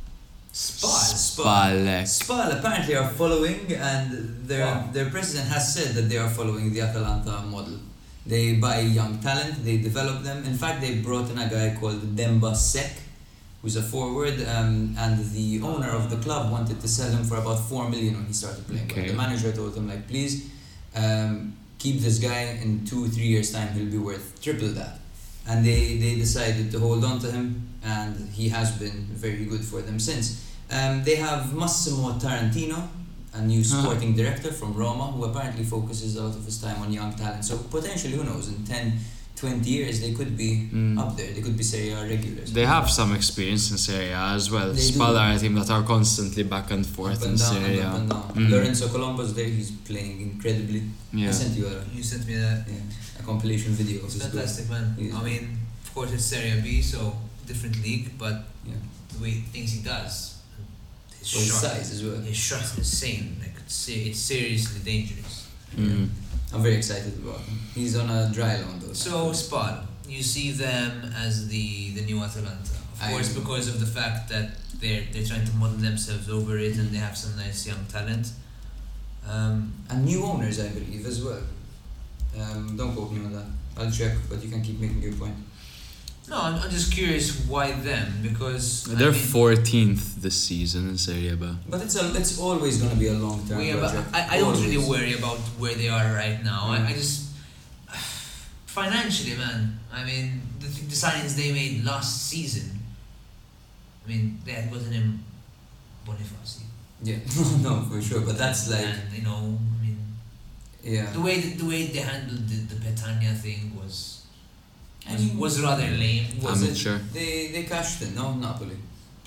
Spal. Spal. Spal apparently are following, and their Wow. their president has said that they are following the Atalanta model. They buy young talent, they develop them. In fact, they brought in a guy called Demba Sek, who's a forward, um, and the owner of the club wanted to sell him for about four million when he started playing. But Okay. the manager told him, like, please um, keep this guy. In two, three years' time, he'll be worth triple that. and they, they decided to hold on to him, and he has been very good for them since. Um, they have Massimo Tarantino, a new sporting uh-huh. director from Roma, who apparently focuses a lot of his time on young talent. So potentially, who knows, in ten, twenty years they could be mm. up there. They could be Serie A regulars. They have some experience in Serie A as well. Spal are a team that are constantly back and forth up and in down, Serie A. Up and down. Mm-hmm. Lorenzo Colombo's there. He's playing incredibly. Yeah. I sent you a. You sent me that. Yeah, a compilation video. It's fantastic, man. He's I mean, of course it's Serie B, so different league, but yeah. the way things he does. His well, shot, size as well. His shot is insane. Like it's, it's seriously dangerous. Mm-hmm. I'm very excited about him. He's on a dry loan though. So Spal, you see them as the, the new Atalanta. Of I course, know. because of the fact that they're they're trying to model themselves over it, and they have some nice young talent. Um, and new owners, I believe, as well. Um, don't quote me on that. I'll check, but you can keep making your point. No, I'm, I'm just curious why them, because they're I mean, fourteenth this season in Serie B. But it's a, it's always going to be a long term yeah, project. but I, I don't always. really worry about where they are right now. Mm. I, I just financially, man. I mean, the, the signings they made last season. I mean, they had gotten him Bonifaci. Yeah, no, for sure. But that's like, and you know, I mean, yeah, the way the, the way they handled the, the Petagna thing was. I Was, mean, was rather lame. Was Amateur. It? They they cashed in, no, Napoli.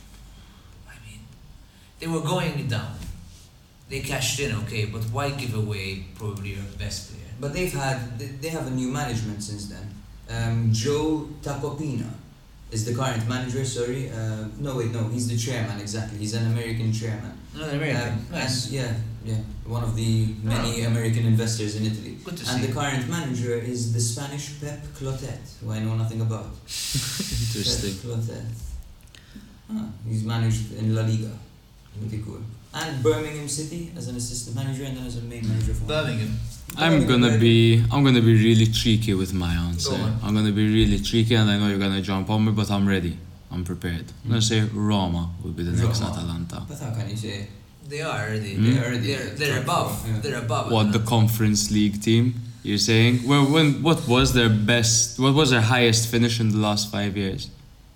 I mean, they were going down. They cashed in, okay, but why give away probably your best player? But they've had they, they have a new management since then. Um, Joe Tacopina is the current manager. Sorry, uh, no wait, no, he's the chairman exactly. He's an American chairman. No, American. Um, Nice. And yeah, yeah, one of the many Oh. American investors in Italy. Good to And see. the current manager is the Spanish Pep Clotet, who I know nothing about. Interesting. Pep Clotet. Ah, he's managed in La Liga. Pretty cool. And Birmingham City as an assistant manager, and then as a main manager for Birmingham. I'm gonna be I'm gonna be really cheeky with my answer. Go on. I'm gonna be really cheeky, and I know you're gonna jump on me, but I'm ready. I'm prepared. I'm gonna say Roma will be the next Roma. Atalanta. But how can you say? They are already. Mm. They're already They're, at they're top above. four, yeah. They're above. What, the Conference League team? You're saying? Well, when what was their best? What was their highest finish in the last five years?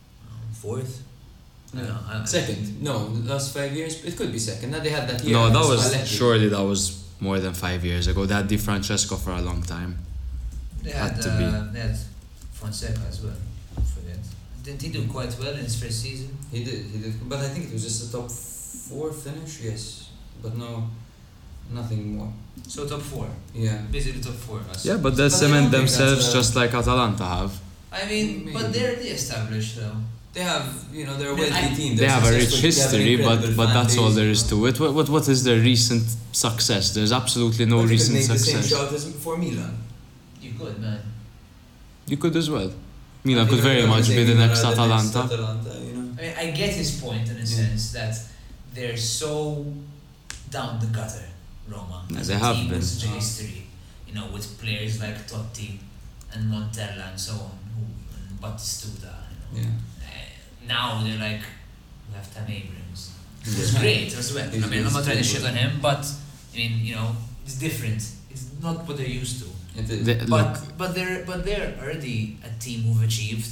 Fourth. No. No, I- Second. No, the last five years. It could be second. Now they had that year. No, that against was Spalletti. surely that was more than five years ago. They had Di Francesco for a long time. They had had, to be. uh, they had Fonseca as well. Don't forget. Didn't he do quite well in his first season? He did, he did. But I think it was just a top four finish, yes. But no, nothing more. So top four. Yeah. Basically top four. Us. Yeah, but they But I cement don't think themselves that's, uh, just like Atalanta have. I mean, but Maybe. they're already established though. They have, you know, they're a I- wealthy team. They They're have a rich successful, they have an history, but incredible but fan that's all base, there you is know. to it. What what what is their recent success? There's absolutely no But you could recent make the same success. shout as for Milan. You could, man. You could as well. Milan I could think very I'm much saying be the Milan next are the next Atalanta. Atalanta, you know. I mean, I get his point in a Yeah. sense that they're so down the gutter, Roma. Yeah, as they a have team been. with such a history, you know, with players like Totti and Montella and so on, who and Battistuta. You know. Yeah. Uh, now they're like, we have Tam Abrams. Yeah. It's great as well. He's- I mean, I'm he's not trying to pretty shit good. on him, but I mean, you know, it's different. It's not what they're used to. It is. They- But look, but they're but they're already a team who've achieved.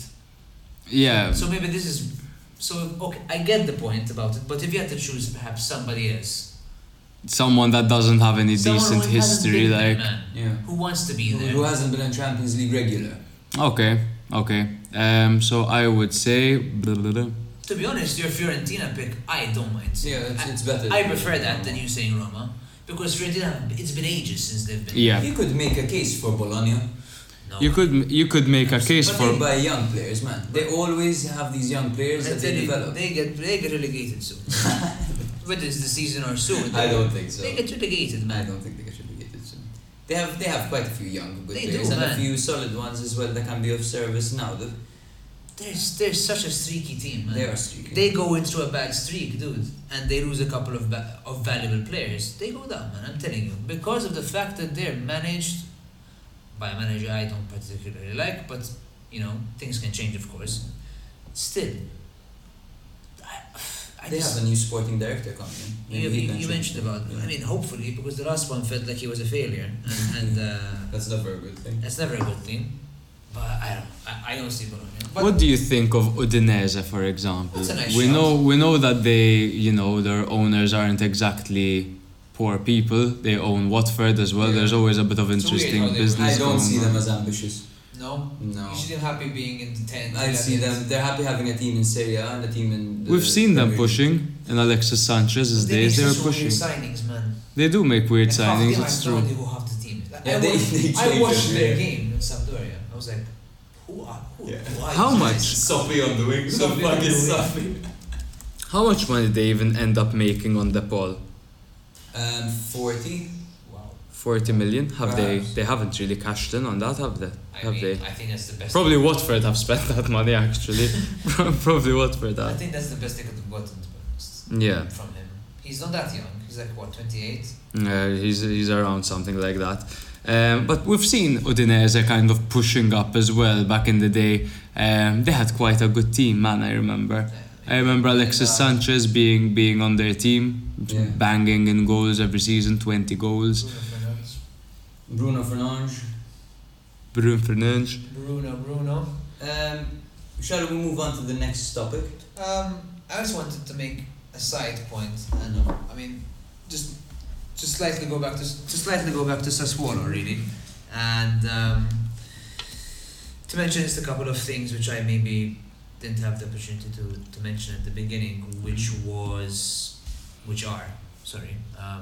yeah, So maybe this is so okay. I get the point about it, but if you had to choose perhaps somebody else, someone that doesn't have any someone decent who hasn't history, been there, like man, Yeah. who wants to be Who, there. who hasn't been in Champions League regular? okay, okay. Um, so I would say. Blah, blah, blah. To be honest, your Fiorentina pick, I don't mind. Yeah, it's, I, it's better. I prefer that than you saying Roma, because Fiorentina, it's been ages since they've been. Yeah, You could make a case for Bologna. No. you could you could make a case But for. they buy young players, man. They always have these young players I that tell they you, develop. they get they get relegated soon. Whether it's the season or soon. I don't think so. They get relegated, I man. don't think they get relegated soon. They have they have quite a few young good They players do, and a man. few solid ones as well that can be of service now. The, They're, they're such a streaky team, man. they are streaky. They go into a bad streak, dude, and they lose a couple of ba- of valuable players. They go down, man. I'm telling you, because of the fact that they're managed by a manager I don't particularly like, but you know things can change, of course. Still, I, I they just, have a new sporting director coming in. Maybe you, he you, can you change mentioned things. about. Yeah. I mean, hopefully, because the last one felt like he was a failure, and, and uh, That's never a good thing. that's never a good thing. But I don't. I, I don't see Bologna. But What do you think of Udinese, for example? That's a nice we shout. know we know that they, you know, their owners aren't exactly poor people. They own Watford as well. Yeah. There's always a bit of It's weird interesting how they- business I don't going see on. them as ambitious. no, No. you see them happy being in the ten. I see them. They're happy having a team in Serie A and a team in. The We've seen them Premier League. pushing in Alexis Sanchez's They days. make They were such weird pushing. signings, man. They do make weird And half signings. the It's time, I true. have no idea who half the team is. Like, Yeah, I they- watched, they I change watched it, their yeah. game in Sampdoria. I was like, who are who? Yeah. who are How these much? guys? Soppy on the wing. Soppy on the wing. How much money did they even end up making on De Paul? Um, forty. Wow. Forty million? Have they? Perhaps. They haven't really cashed in on that, have they? I Have mean, they? I think that's the best. Probably Watford have spent that money actually. Probably Watford I have. think that's the best they could have gotten, to be honest. Yeah. From him, he's not that young. He's like what, twenty-eight? Yeah, he's he's around something like that. Um, but we've seen Udinese kind of pushing up as well back in the day. Um, they had quite a good team, man. I remember. I remember Alexis Sanchez being being on their team, Yeah. banging in goals every season, twenty goals. Bruno Fernandes. Bruno Fernandes. Bruno Fernandes. Bruno, Bruno. Um, shall we move on to the next topic? Um, I just wanted to make a side point, and uh, I mean, just just slightly go back to just slightly go back to Sassuolo, really, and um, to mention just a couple of things which I maybe didn't have the opportunity to, to mention at the beginning, which was, which are, sorry, um,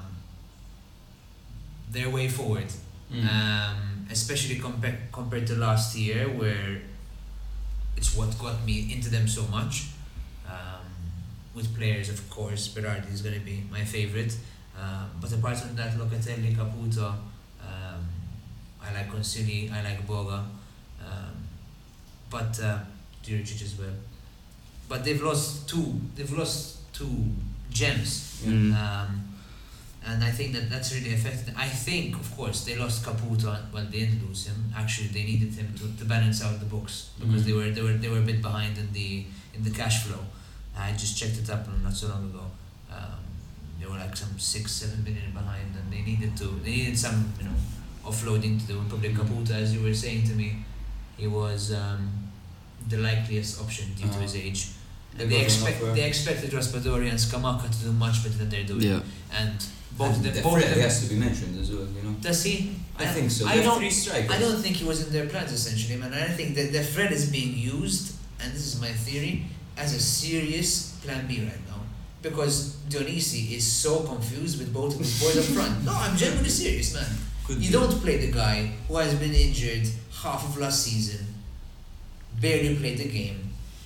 their way forward, um, especially compared compared to last year, where it's what got me into them so much. Um, with players, of course, Berardi is going to be my favourite. Um, but apart from that, Locatelli, Caputo, um, I like Consili, I like Boga, um, but uh, Djuricic as well. But they've lost two. They've lost two gems, Mm. um, and I think that that's really affected. I think, of course, they lost Caputo. Well, they didn't lose him. Actually, they needed him to, to balance out the books because Mm. they were they were they were a bit behind in the in the cash flow. I just checked it up not so long ago. Um, they were like some six, seven million behind, and they needed to. They needed some, you know, offloading to do. And probably Caputo, as you were saying to me, he was um, the likeliest option due to Uh-huh. his age. They And they got an expect offer. they expected Raspadori and Scamacca to do much better than they're doing. Yeah. And both of And them, De both of Fred them. has to be mentioned as well, you know. Does he? I think so. I They have don't. three strikers. I don't think he was in their plans essentially, man. I think that the Fred is being used, and this is my theory, as a serious plan B right now. Because Dionisi is so confused with both of his boys up front. No, I'm genuinely serious, man. Could You be. don't play the guy who has been injured half of last season, barely played the game.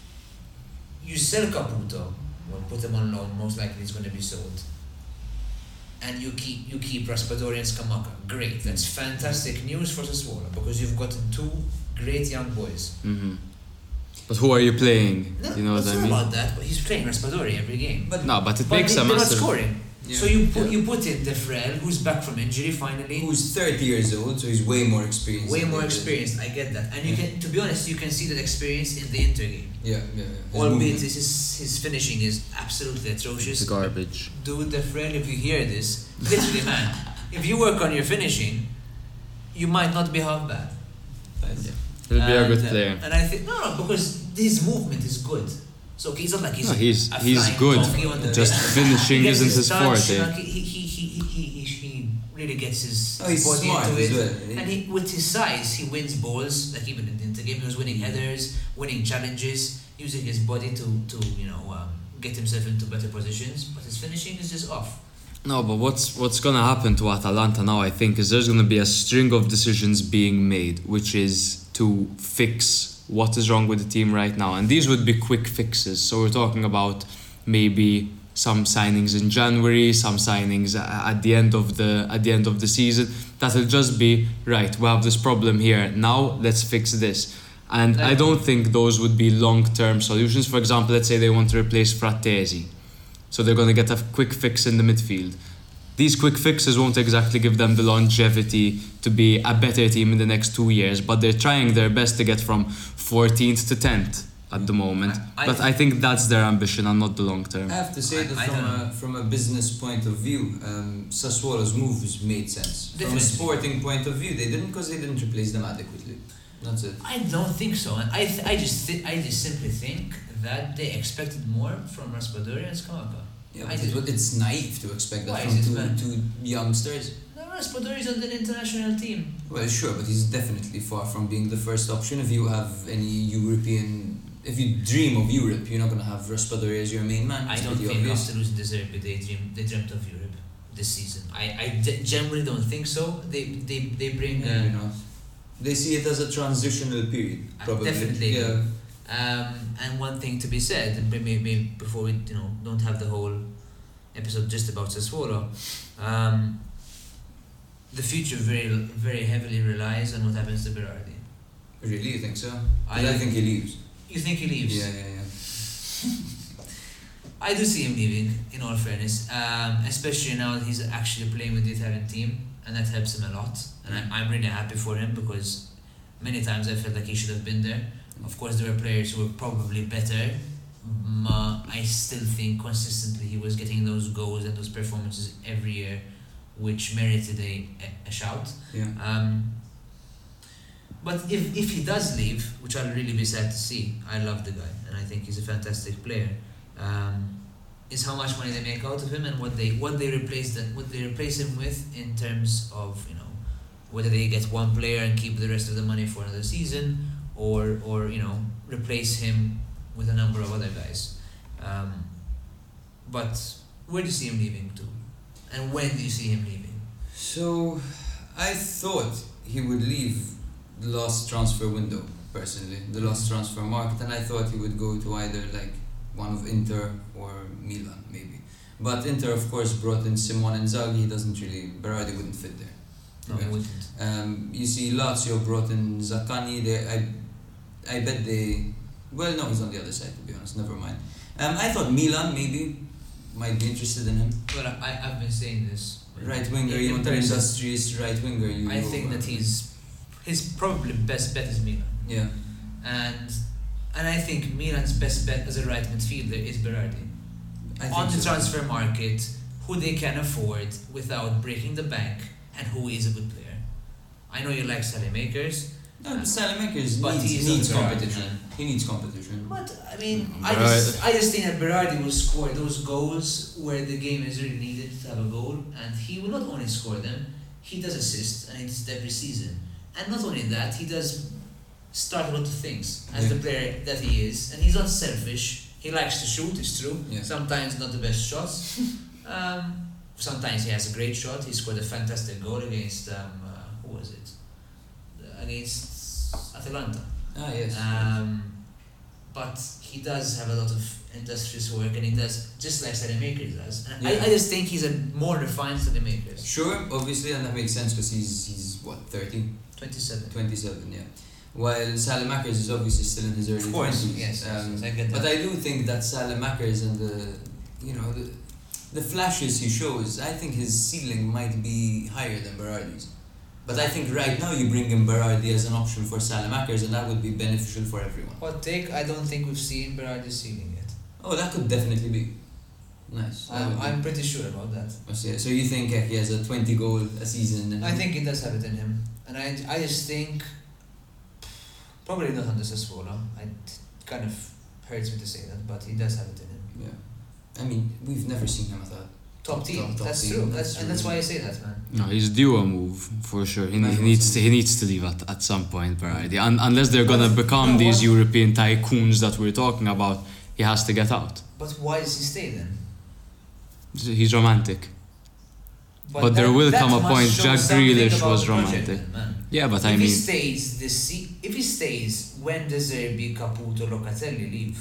You sell Caputo, well, put him on loan, most likely he's going to be sold. And you keep you keep Raspadori and Scamacca. Great, that's fantastic news for Sassuolo because you've gotten two great young boys. Hmm. But who are you playing? No, You know what it's I not mean? about that, but he's playing Raspadori every game. But No, but it But makes they- a they're not massive. scoring. Yeah. So you put Yeah. you put in Defrel, who's back from injury finally. who's thirty years old, so he's way more experienced. Way than more they did. experienced, I get that. And you Yeah. can, to be honest, you can see that experience in the Inter game. Yeah, yeah. yeah. His Albeit movement. his, his, his finishing is absolutely atrocious. It's garbage. Dude, the friend, if you hear this, literally, man, if you work on your finishing, you might not be half bad. Yeah. He'll be a good And, uh, player. And I think, no, no, because his movement is good. So he's not like he's No, he's a he's flying good. donkey on the Just pitch. finishing He gets isn't his touch, forte. like, he, he, he, he, he, he, he really gets his Oh, he's body smart into as it. well. And he, with his size, he wins balls. Like even in the game, he was winning headers, winning challenges, using his body to, to you know, um, get himself into better positions. But his finishing is just off. No, but what's what's gonna happen to Atalanta now? I think is there's gonna be a string of decisions being made, which is to fix what is wrong with the team right now, and these would be quick fixes. So we're talking about maybe some signings in January, some signings a- at the end of the at the end of the season. That'll just be right. We have this problem here now. Let's fix this. And I don't think those would be long-term solutions. For example, let's say they want to replace Frattesi. So they're going to get a quick fix in the midfield. These quick fixes won't exactly give them the longevity to be a better team in the next two years, but they're trying their best to get from fourteenth to tenth at the moment. I- I- But I think that's their ambition and not the long term. I have to say I- that I from don't a, from a business point of view, um, Sassuolo's moves made sense. From a Definitely. sporting point of view, they didn't because they didn't replace them adequately. That's it. I don't think so, and I th- I just thi- I just simply think that they expected more from Raspadori and Skamaka. Yeah, I but did- it, it's naive to expect that Why from is it, two, man? two youngsters. No, Raspadori is on the international team. Well, sure, but he's definitely far from being the first option. If you have any European, if you dream of Europe, you're not going to have Raspadori as your main man. I It's don't pretty think obvious. after losing the Derby, they dream they dreamt of Europe this season. I I de- generally don't think so. They they they bring. Maybe Uh, not. They see it as a transitional period, Uh, probably. definitely. Yeah. Um, and one thing to be said, and maybe, maybe before we you know don't have the whole episode just about Sassuolo, um, the future very very heavily relies on what happens to Berardi. Really, you think so? I I, I think he leaves. You think he leaves? Yeah, yeah, yeah. I do see him leaving, in all fairness, um, especially now that he's actually playing with the Italian team, and that helps him a lot. And I'm, I'm really happy for him because many times I felt like he should have been there. Of course, there were players who were probably better, but I still think consistently he was getting those goals and those performances every year, which merited a, a, a shout. Yeah. Um, but if, if he does leave, which I'll really be sad to see, I love the guy and I think he's a fantastic player. Um, is how much money they make out of him and what they what they replace that what they replace him with in terms of you know whether they get one player and keep the rest of the money for another season or or you know replace him with a number of other guys. Um, but where do you see him leaving to, and when do you see him leaving? So, I thought he would leave the last transfer window, personally, the last transfer market, and I thought he would go to either like one of Inter or Milan, maybe. But Inter, of course, brought in Simone Inzaghi. He doesn't really, Berardi wouldn't fit there. No, he wouldn't. Um, you see, Lazio brought in Zaccagni. They, I, I bet they. Well, no, he's on the other side. To be honest, never mind. Um, I thought Milan maybe might be interested in him. Well, I I've been saying this. Right winger, In- you in want an person. industrious right winger. You I go, think uh, that he's his probably best bet is Milan, Yeah. and and I think Milan's best bet as a right midfielder is Berardi. I think On the so. transfer market, who they can afford without breaking the bank, and who is a good player. I know you like Salamakers, No, but Salamakers But needs, he's needs not Berardi, competition. man. He needs competition. but I mean, Mm, I Berardi- just I just think that Berardi will score those goals where the game is really needed to have a goal, and he will not only score them, he does assist, and he does it every season. And not only that, he does start a lot of things as Yeah. the player that he is, and he's not selfish. He likes to shoot, it's true. Yeah. Sometimes not the best shots. um, sometimes he has a great shot. He scored a fantastic goal against um, uh, who was it? Uh, Against Atalanta. Ah, yes. Um, but he does have a lot of industrious work, and he does just like Salamakers does. And Yeah. I, I just think he's a more refined Salamakers. Sure, obviously, and that makes sense because he's, he's what, thirty? Twenty-seven. twenty-seven, yeah. While Salamakers is obviously still in his early Of course, twenties. yes, yes, Um, yes, I get that. But I do think that Salamakers and the, you know, the, the flashes he shows, I think his ceiling might be higher than Berardi's. But I think right now you bring in Berardi as an option for Salamakers, and that would be beneficial for everyone. Hot take, I don't think we've seen Berardi's ceiling yet. Oh, that could definitely be. Nice. That I'm, would be- I'm pretty sure about that. Oh, so, yeah, so you think uh, he has a twenty goal a season? And I think he does have it in him. And I, I just think, probably not under Sassuolo. It kind of hurts me to say that, but he does have it in him. Yeah. I mean, we've never seen him at that. Top team, Top- top that's team, true. that's That's, and that's true. why I say that, man. No, he's due a move for sure. He, Might he want needs some- to, he needs to leave at, at some point, Berardi. Un, unless they're gonna But- become no, these what- European tycoons that we're talking about, he has to get out. But why does he stay then? He's romantic. But there will come a must point, show Jack something Grealish about was the project romantic. then, man. Yeah, but If I he mean, stays this se- if he stays when De Zerbi, Caputo, Locatelli leave,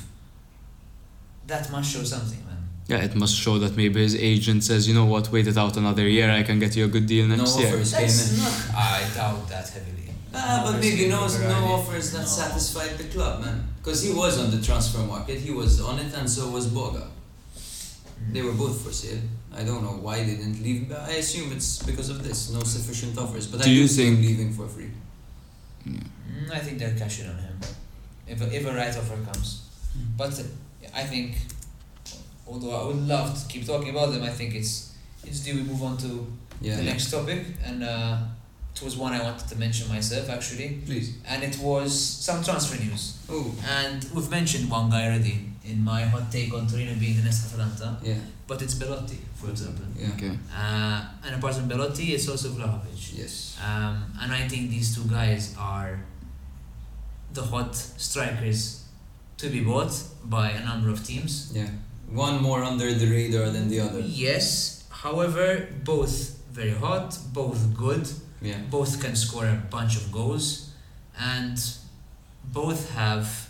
that must show something, man. yeah, it must show that maybe his agent says, you know what, wait it out another year, I can get you a good deal No next year. offers came That's in. not. I doubt that heavily. Ah, but offers maybe came no, from no Berardi. offers that No. satisfied the club, man. Because he was on the transfer market, he was on it, and so was Boga. Mm. They were both for sale. I don't know why they didn't leave, but I assume it's because of this, no sufficient offers. But Do I you do see him think- leaving for free. Mm, I think they'll cash in on him if a, if a right offer comes. But uh, I think, although I would love to keep talking about them, I think it's it's due we move on to Yeah. the next topic, and uh, it was one I wanted to mention myself actually, Please. and it was some transfer news. Oh. And we've mentioned one guy already in my hot take on Torino being the next Atalanta, Yeah. but it's Belotti, for example. Yeah. Okay. Uh, and apart from Belotti, it's also Vlahovic. Yes. Um, and I think these two guys are the hot strikers to be bought by a number of teams. Yeah. One more under the radar than the other. Yes, however, both very hot, both good, Yeah. both can score a bunch of goals, and both have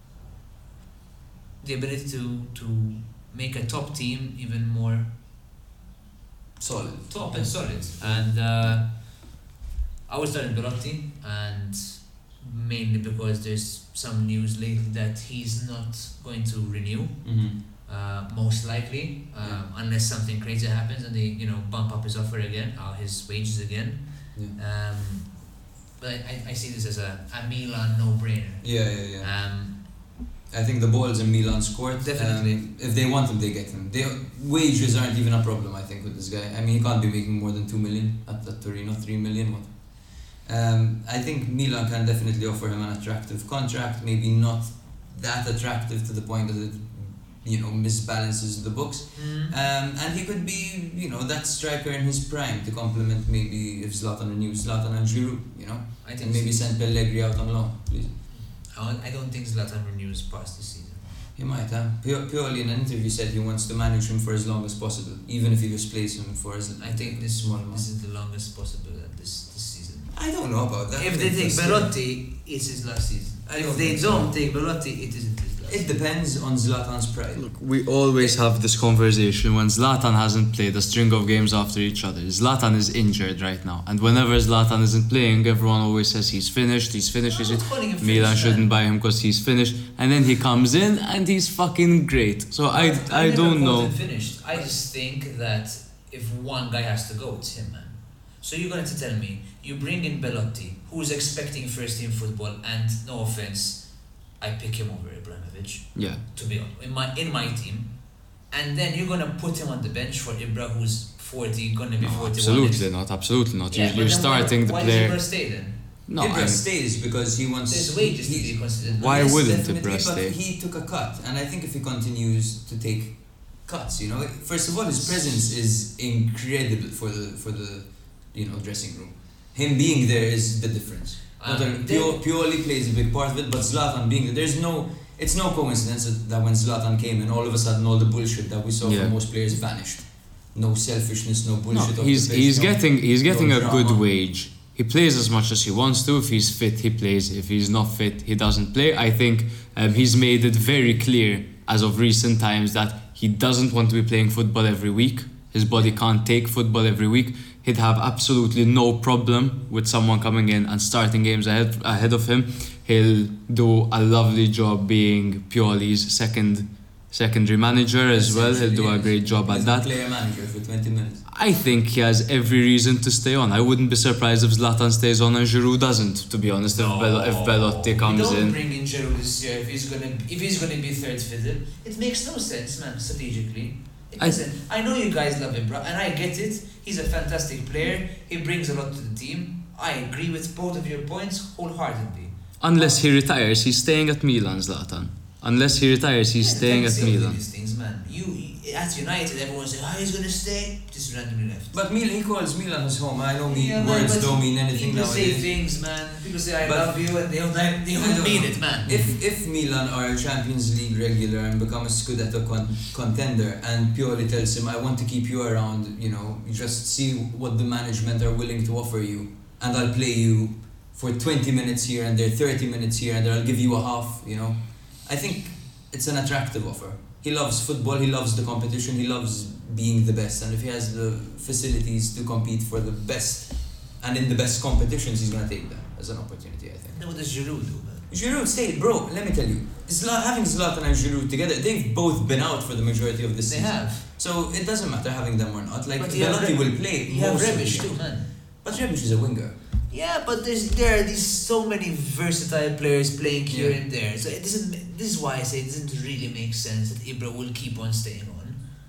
the ability to, to make a top team even more Solid. top and solid. And uh, I was starting Belotti, and mainly because there's some news lately that he's not going to renew, Mm-hmm. uh, most likely, um, Yeah. unless something crazy happens and they, you know, bump up his offer again, or his wages again. Yeah. Um, but I, I see this as a, a Milan no-brainer. Yeah, yeah, yeah. Um, I think the ball's in Milan's court. Definitely. Um, if they want him, they get him. They, wages aren't even a problem, I think, with this guy. I mean, he can't be making more than two million at, at Torino, three million. What? Um, I think Milan can definitely offer him an attractive contract. Maybe not that attractive to the point that it, you know, misbalances the books. mm, Um, and he could be, you know, that striker in his prime to complement maybe if Zlatan renews Zlatan and Giroud, you know, I and think maybe so. send Pellegrini out on loan, please. I don't- I don't think Zlatan renews past this season. He might, huh? Pio- Pioli in an interview said he wants to manage him for as long as possible, even if he just plays him for as I think this small one amount. this is the longest possible at this this season. I don't know about that. If they take It's- Belotti, it's his last season. I If don't they think so. don't take Belotti, it isn't his last. It depends on Zlatan's pride. Look, we always have this conversation when Zlatan hasn't played a string of games after each other. Zlatan is injured right now, and whenever Zlatan isn't playing, everyone always says he's finished, he's finished, he's I'm finished. not calling him Milan finished, shouldn't man. buy him because he's finished, and then he comes in and he's fucking great. So I, I, never don't called know. him finished. I just think that if one guy has to go, it's him, man. So you're going to tell me you bring in Belotti, who's expecting first team football, and no offense, I pick him over Ibrahimovic. Yeah, To be honest, in my in my team, and then you're gonna put him on the bench for Ibra, who's forty, gonna be no, forty-one. absolutely not, absolutely not. Yeah, You're, but you're then starting why, the why player. Why does Ibra stay then? No, Ibra I'm- stays because he wants. There's wages to he- be considered. Why Yes, wouldn't definitely, Ibra but stay? he took a cut, and I think if he continues to take cuts, you know, first of all, his presence is incredible for the for the you know dressing room. Him being there is the difference. Um, Um, then- purely plays a big part of it, but Zlatan being there, there's no. It's no coincidence that, that when Zlatan came in, all of a sudden all the bullshit that we saw Yeah. from most players vanished. No selfishness, no No, bullshit. off he's the pitch, he's no- getting he's getting no a good drama. wage. He plays as much as he wants to. If he's fit, he plays. If he's not fit, he doesn't play. I think um, he's made it very clear as of recent times that he doesn't want to be playing football every week. His body can't take football every week. He'd have absolutely no problem with someone coming in and starting games ahead ahead of him. He'll do a lovely job being Pioli's second secondary manager as well. He'll do a great job He's at the that. player manager for twenty minutes. I think he has every reason to stay on. I wouldn't be surprised if Zlatan stays on and Giroud doesn't, to be honest, if, Bel- if Belotti comes you don't in. bring in Giroud this year if he's gonna if he's gonna be third fiddle. It makes no sense, man. Strategically, it I- doesn't. I know you guys love him, bro, and I get it. He's a fantastic player. He brings a lot to the team. I agree with both of your points wholeheartedly. Unless he retires, he's staying at Milan, Zlatan. Unless he retires, he's Yeah, staying thanks at to Milan. These things, man. You at United, everyone says, "Oh, he's gonna stay." Just randomly left. But Milan, he calls Milan his home. I know me, Yeah, man, words but don't mean anything People say nowadays. things, man. People say I But- love you, and they don't, they I don't don't mean know. it, man. If if Milan are a Champions League regular and become a Scudetto con- contender, and Pioli tells him, "I want to keep you around," you know, you just see what the management are willing to offer you, and I'll play you for twenty minutes here and there, thirty minutes here and there. I'll give you a half. You know, I think it's an attractive offer. He loves football. He loves the competition. He loves being the best, and if he has the facilities to compete for the best and in the best competitions, he's gonna take that as an opportunity. I think. Then what does Giroud do, man? Giroud stayed, bro. Let me tell you, Zla- having Zlatan and Giroud together, they've both been out for the majority of the They season. have. So it doesn't matter having them or not. Like But you have Belotti Re- will play. You have most of the Rebic games. too, man. But Rebic is a winger. Yeah, but there's there are these so many versatile players playing here Yeah. and there. So it doesn't. This is why I say it doesn't really make sense that Ibra will keep on staying on.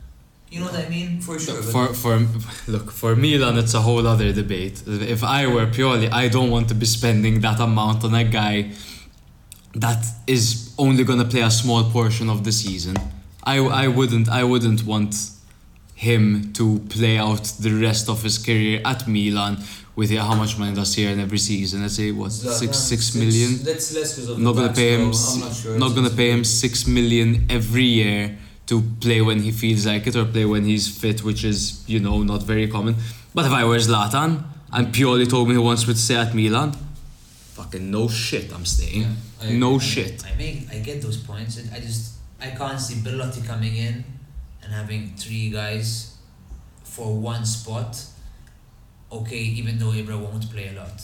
You know what I mean? For sure. For for look, for Milan it's a whole other debate. If I were Pioli, I don't want to be spending that amount on a guy that is only gonna play a small portion of the season. I, I wouldn't I wouldn't want him to play out the rest of his career at Milan with yeah, how much money does he earn every season? Let's say what Zlatan, six six million. That's less because of Not the gonna pay him. tax, so I'm not sure. Not It's gonna just pay him really- six million every year to play when he feels like it or play when he's fit, which is you know not very common. But if I were Zlatan and Pioli told me he wants me to stay at Milan, fucking no shit, I'm staying. Yeah, I agree. No shit. I make I get those points. I just I can't see Belotti coming in and having three guys for one spot. Okay, even though Ibra won't play a lot.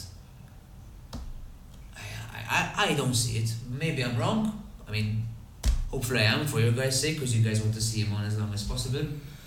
I, I, I don't see it. Maybe I'm wrong. I mean, hopefully I am for your guys' sake because you guys want to see him on as long as possible.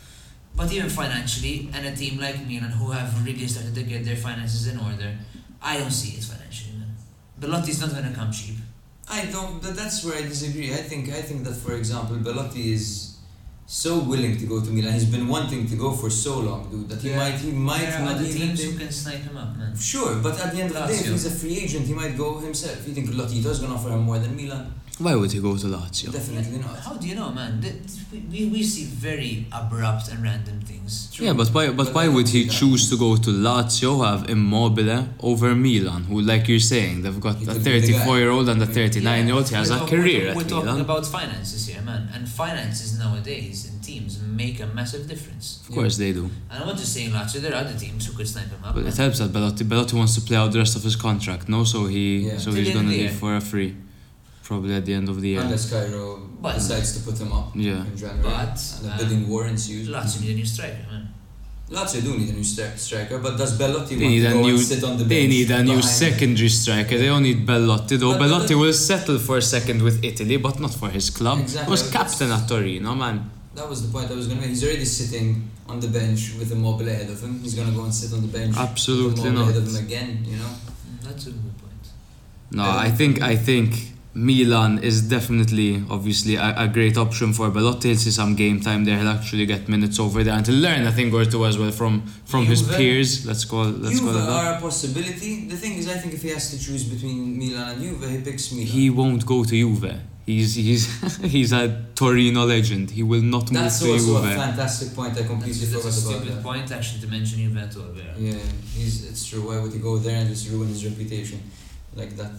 But even financially, and a team like Milan who have really started to get their finances in order, I don't see it financially, man. Belotti's not going to come cheap. I don't. That, that's where I disagree. I think. I think that, for example, Belotti is so willing to go to Milan. He's been wanting to go for so long, dude. That he Yeah. might. He might There are not other even. teams Think, who can snipe him up, man. sure, but at the end of the day, if Lazio. he's a free agent, he might go himself. You think Lotito's gonna offer him more than Milan? Why would he go to Lazio? Definitely not. How do you know, man? That- We, we, we see very abrupt and random things. Yeah, but why? But But why I would don't he see that. choose to go to Lazio, have Immobile over Milan, who, like you're saying, they've got He a could be the guy. thirty-four-year-old and a Yeah. thirty-nine-year-old. He has We're a talk- career we're, at We're talking Milan. about finances here, man. And finances nowadays in teams make a massive difference. Of course they do. And I'm not just saying Lazio, there are other teams who could snipe him up. But man. it helps that Belotti, Belotti wants to play out the rest of his contract, no? So he, Yeah. so Till he's the end gonna of the leave year. for a free, probably at the end of the year. Unless Cairo But- decides to put him up Yeah. in January, But, and a uh, bidding war ensues. Lazio need a new striker, man. Lazio do need a new stri- striker, but does Belotti They want need to a go new. and sit on the bench? They need a new behind- secondary striker. They don't need Belotti though. But- Belotti but- will settle for a second with Italy, but not for his club. Exactly. He was captain at Torino, man. That was the point I was going to make. He's already sitting on the bench with Immobile ahead of him. He's going to go and sit on the bench Absolutely with Immobile ahead not. of him again, you know? Mm, That's a good point. No, I I don't think I think Milan is definitely obviously a, a great option for Belotti. He'll see some game time there. He'll actually get minutes over there and to learn a thing or two as well from from his Juve- peers. Let's call let's Juve call it that. are a possibility. The thing is, I think if he has to choose between Milan and Juve, he picks Milan. He won't go to Juve. He's he's he's a Torino legend. He will not move That's to also a Juve. fantastic point. I completely That's, that's a forgot about stupid that. point actually to mention Juve at all. Yeah. Yeah, he's, it's true. Why would he go there and just ruin his reputation like that?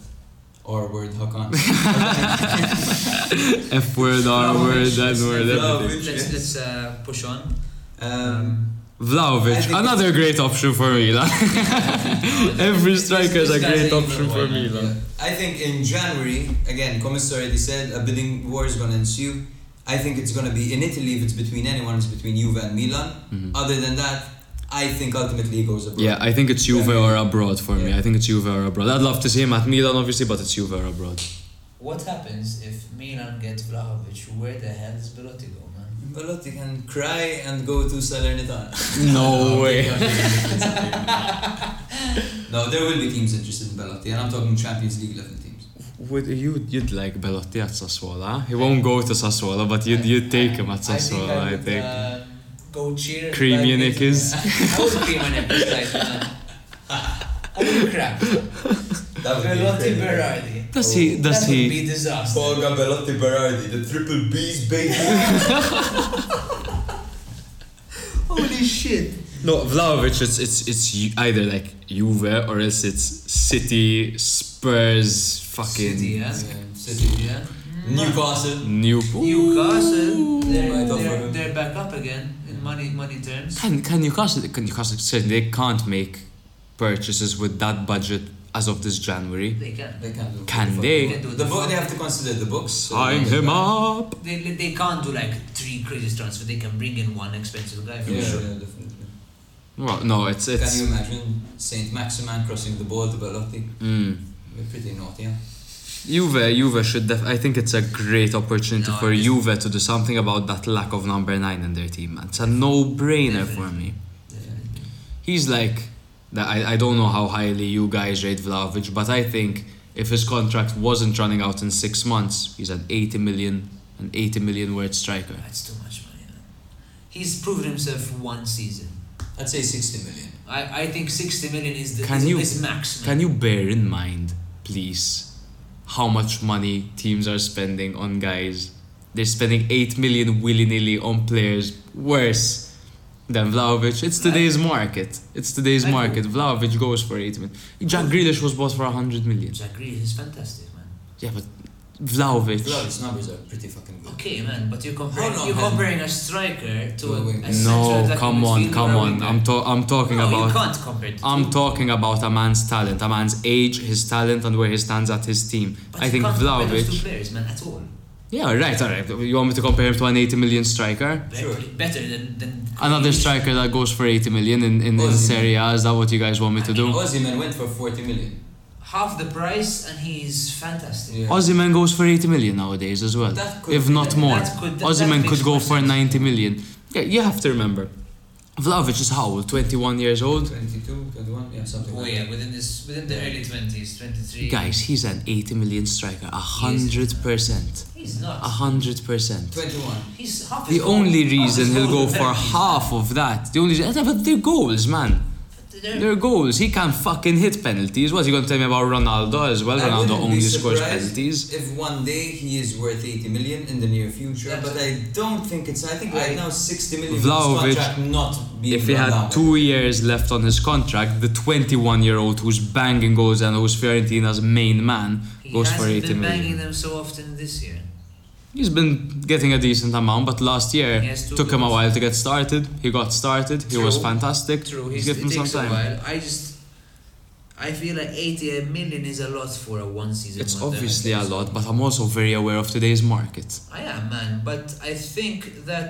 R word, Hakan. F word, R word, N word, everything. Vlahovic, Let's yes. let's uh, push on. Um, I Vlahovic, think another great option for Milan. Every striker is a This guy's great a option evil for boy, man. Milan. I think in January, again, Comis already said a bidding war is going to ensue. I think it's going to be in Italy. If it's between anyone, it's between Juve and Milan. Mhm. Other than that, I think ultimately he goes abroad. Yeah, I think it's Juve Yeah. or abroad for me. Yeah. I think it's Juve or abroad. I'd love to see him at Milan, obviously, but it's Juve or abroad. What happens if Milan gets Vlahovic? Where the hell does Belotti go, man? Belotti can cry and go to Salernitana. No way. No, there will be teams interested in Belotti, and I'm talking Champions League level teams. Would you you'd like Belotti at Sassuolo? He won't go to Sassuolo, but you'd you'd take him at Sassuolo. I would, think. uh, go cheer. Creamy like Nick this. is. I would cream my neck this like man. I would crap. That would be Belotti incredible. Berardi. Does he? Does that would he? be disaster. Borga Belotti Berardi, the triple B's baby. Holy shit. No, Vlahovic. It's it's it's Ju- either like Juve or else it's City, Spurs, fucking City, yeah. City. Yeah. Newcastle. Newcastle. Newcastle. They're, Right off they're, of- they're back up again in money money terms. Can can Newcastle? Can Newcastle say they can't make purchases with that budget as of this January? They can. They can do. Can the they? fuck- Can do The the book. fuck. They have to consider the books. so Sign they- him up. They, they can't do like three crazy transfers. They can bring in one expensive guy for Yeah, sure. yeah, definitely. Well, no, it's Can it's. you imagine Saint Maximin crossing the ball to Belotti? Mm. We're pretty naughty, yeah. Juve, Juve should. Def- I think it's a great opportunity No, for it's- Juve to do something about that lack of number nine in their team. Man. It's a no-brainer for me. Definitely. He's like, that. I I don't know how highly you guys rate Vlahovic, but I think if his contract wasn't running out in six months, he's an eighty million, an eighty million worth striker. That's too much money. Man. he's proven himself one season. I'd say sixty million. I, I think sixty million is the Can is, you- is max. Can you bear in mind, please, how much money teams are spending on guys? They're spending eight million willy-nilly on players worse than Vlahovic. It's today's market. It's today's I know. market. Vlahovic goes for eight million. Jack Grealish was bought for one hundred million. Jack Grealish is fantastic, man. Yeah, but Vlahovic. Vlahovic's numbers are pretty fucking good. Okay, man, but you're comparing How long you're has- comparing a striker to To a a, wing. a central No, attacking come on, midfielder come or a on. winger. I'm to- I'm talking no, about you can't compare the I'm two. talking about a man's talent, a man's age, his talent, and where he stands at his team. But I you think can't compare those two Vlahovic. players, man, at all. Yeah, right, alright. You want me to compare him to an eighty million striker? Sure. Better, better than, than Another Grealish. striker that goes for eighty million in, in, in Ozzy. Serie A, is that what you guys want me to do? Osimhen went for forty million. Half the price, and he's fantastic. Yeah. Osimhen goes for eighty million nowadays as well, That could if be- not that- more. that could- that- that Osimhen makes could go more for sense. ninety million. Yeah, you have to remember, Vlahovic is how old? twenty-one years old? twenty-two, twenty-one, yeah, something Oh like yeah, that. within this, within the early twenties, twenty-three. Guys, he's an eighty million striker, a hundred percent. he's not. A hundred percent. twenty-one. He's half his The goal- only half reason his he'll goal go is for penalties. half of that, the only reason, but they're goals, man. They're- They're goals. He can fucking hit penalties. What's he gonna tell me about Ronaldo as well? I Ronaldo wouldn't only be scores surprised penalties. If one day he is worth eighty million in the near future, That's- but I don't think it's. I think right I- now sixty million Vlahovic, is contract not being If he run down had by- two years left on his contract, the twenty-one-year-old who's banging goals and who's Fiorentina's main man He goes hasn't for eighty been banging million. them so often this year. He's been getting a decent amount, but last year He has two took him a goals. while to get started. He got started. He was True. fantastic. True, He's he's, given it some takes a time. while. I just, I feel like eighty million is a lot for a one season. It's wonder. obviously a lot, but I'm also very aware of today's market. I am, man, but I think that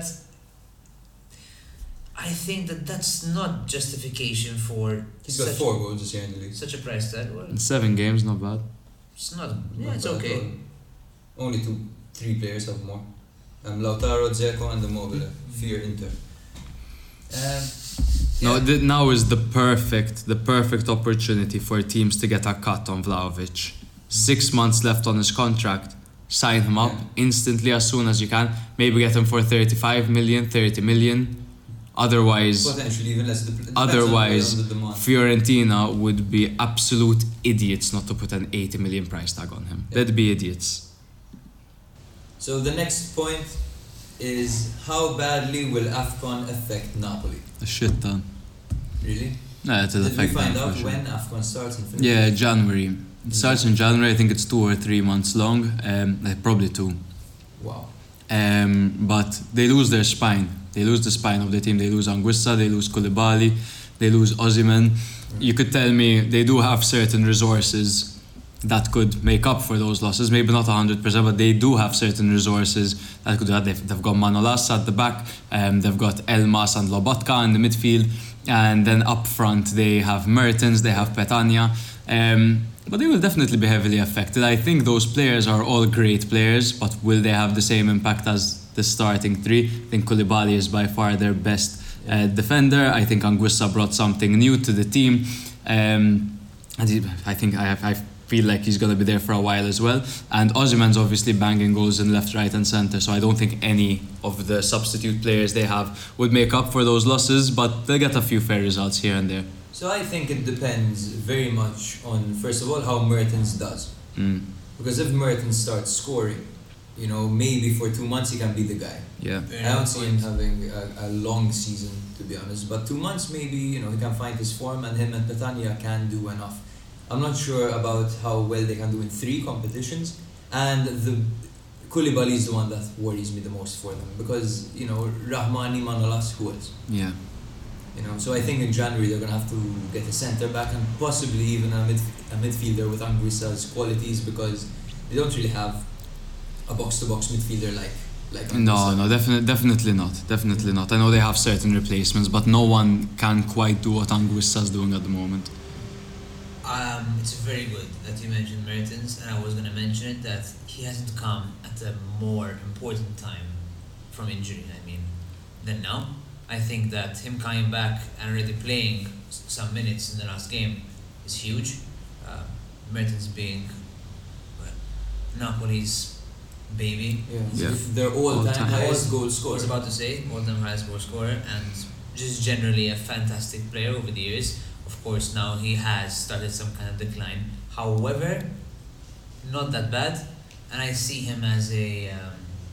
I think that that's not justification for He's got such, four goals this year in the league. such a price tag. Well, In seven games, not bad. it's not. Yeah, Not it's bad at okay. all. Only two, three players have more. Um, Lautaro, Dzeko, and Immobile. Fear Inter. Um, No, yeah. th- now is the perfect, the perfect opportunity for teams to get a cut on Vlahovic. Six months left on his contract. Sign him up Yeah. instantly as soon as you can. Maybe get him for thirty-five million, thirty million. Otherwise, Potentially even less. Dep- depends on the- otherwise, on the demand. Fiorentina would be absolute idiots not to put an eighty million price tag on him. Yeah. They'd be idiots. So the next point is how badly will AFCON affect Napoli? A shit ton. Really? Yeah, it'll Did we affect find them out for sure. when AFCON starts in Philippines? Yeah, January. It starts in January. I think it's two or three months long. Um, like probably two. Wow. Um, but they lose their spine. They lose the spine of the team. They lose Anguissa, they lose Koulibaly, they lose Osimhen. You could tell me they do have certain resources that could make up for those losses. Maybe not one hundred percent, but they do have certain resources that could do that. They've, they've got Manolas at the back, um, they've got Elmas and Lobotka in the midfield, and then up front they have Mertens, they have Petagna. Um, But they will definitely be heavily affected. I think those players are all great players, but will they have the same impact as the starting three? I think Koulibaly is by far their best uh, defender. I think Anguissa brought something new to the team. Um, and he, I think I, have, I feel like he's going to be there for a while as well. And Osimhen's obviously banging goals in left, right and centre, so I don't think any of the substitute players they have would make up for those losses, but they'll get a few fair results here and there. So I think it depends very much on, first of all, how Mertens does. Mm. Because if Mertens starts scoring, you know, maybe for two months he can be the guy. Yeah. I don't see him having a, a long season, to be honest. But two months, maybe, you know, he can find his form, and him and Petagna can do enough. I'm not sure about how well they can do in three competitions. And the Koulibaly is the one that worries me the most for them. Because, you know, Rahmani, Manolas, who else? Yeah. You know, so I think in January they're going to have to get a centre back and possibly even a, mid, a midfielder with Anguissa's qualities, because they don't really have a box-to-box midfielder like like No, Anguissa. no, definitely, definitely not. Definitely not. I know they have certain replacements, but no one can quite do what Anguissa's doing at the moment. Um, it's very good that you mentioned Mertens, and I was going to mention it, that he hasn't come at a more important time from injury, I mean, than now. I think that him coming back and already playing s- some minutes in the last game is huge. Uh, Mertens being well, Napoli's baby. Yeah. Yeah. Their all-time All-time. highest goal I scorer. was about to say, all-time highest goal scorer, and just generally a fantastic player over the years. Of course, now he has started some kind of decline. However, not that bad, and I see him as a um,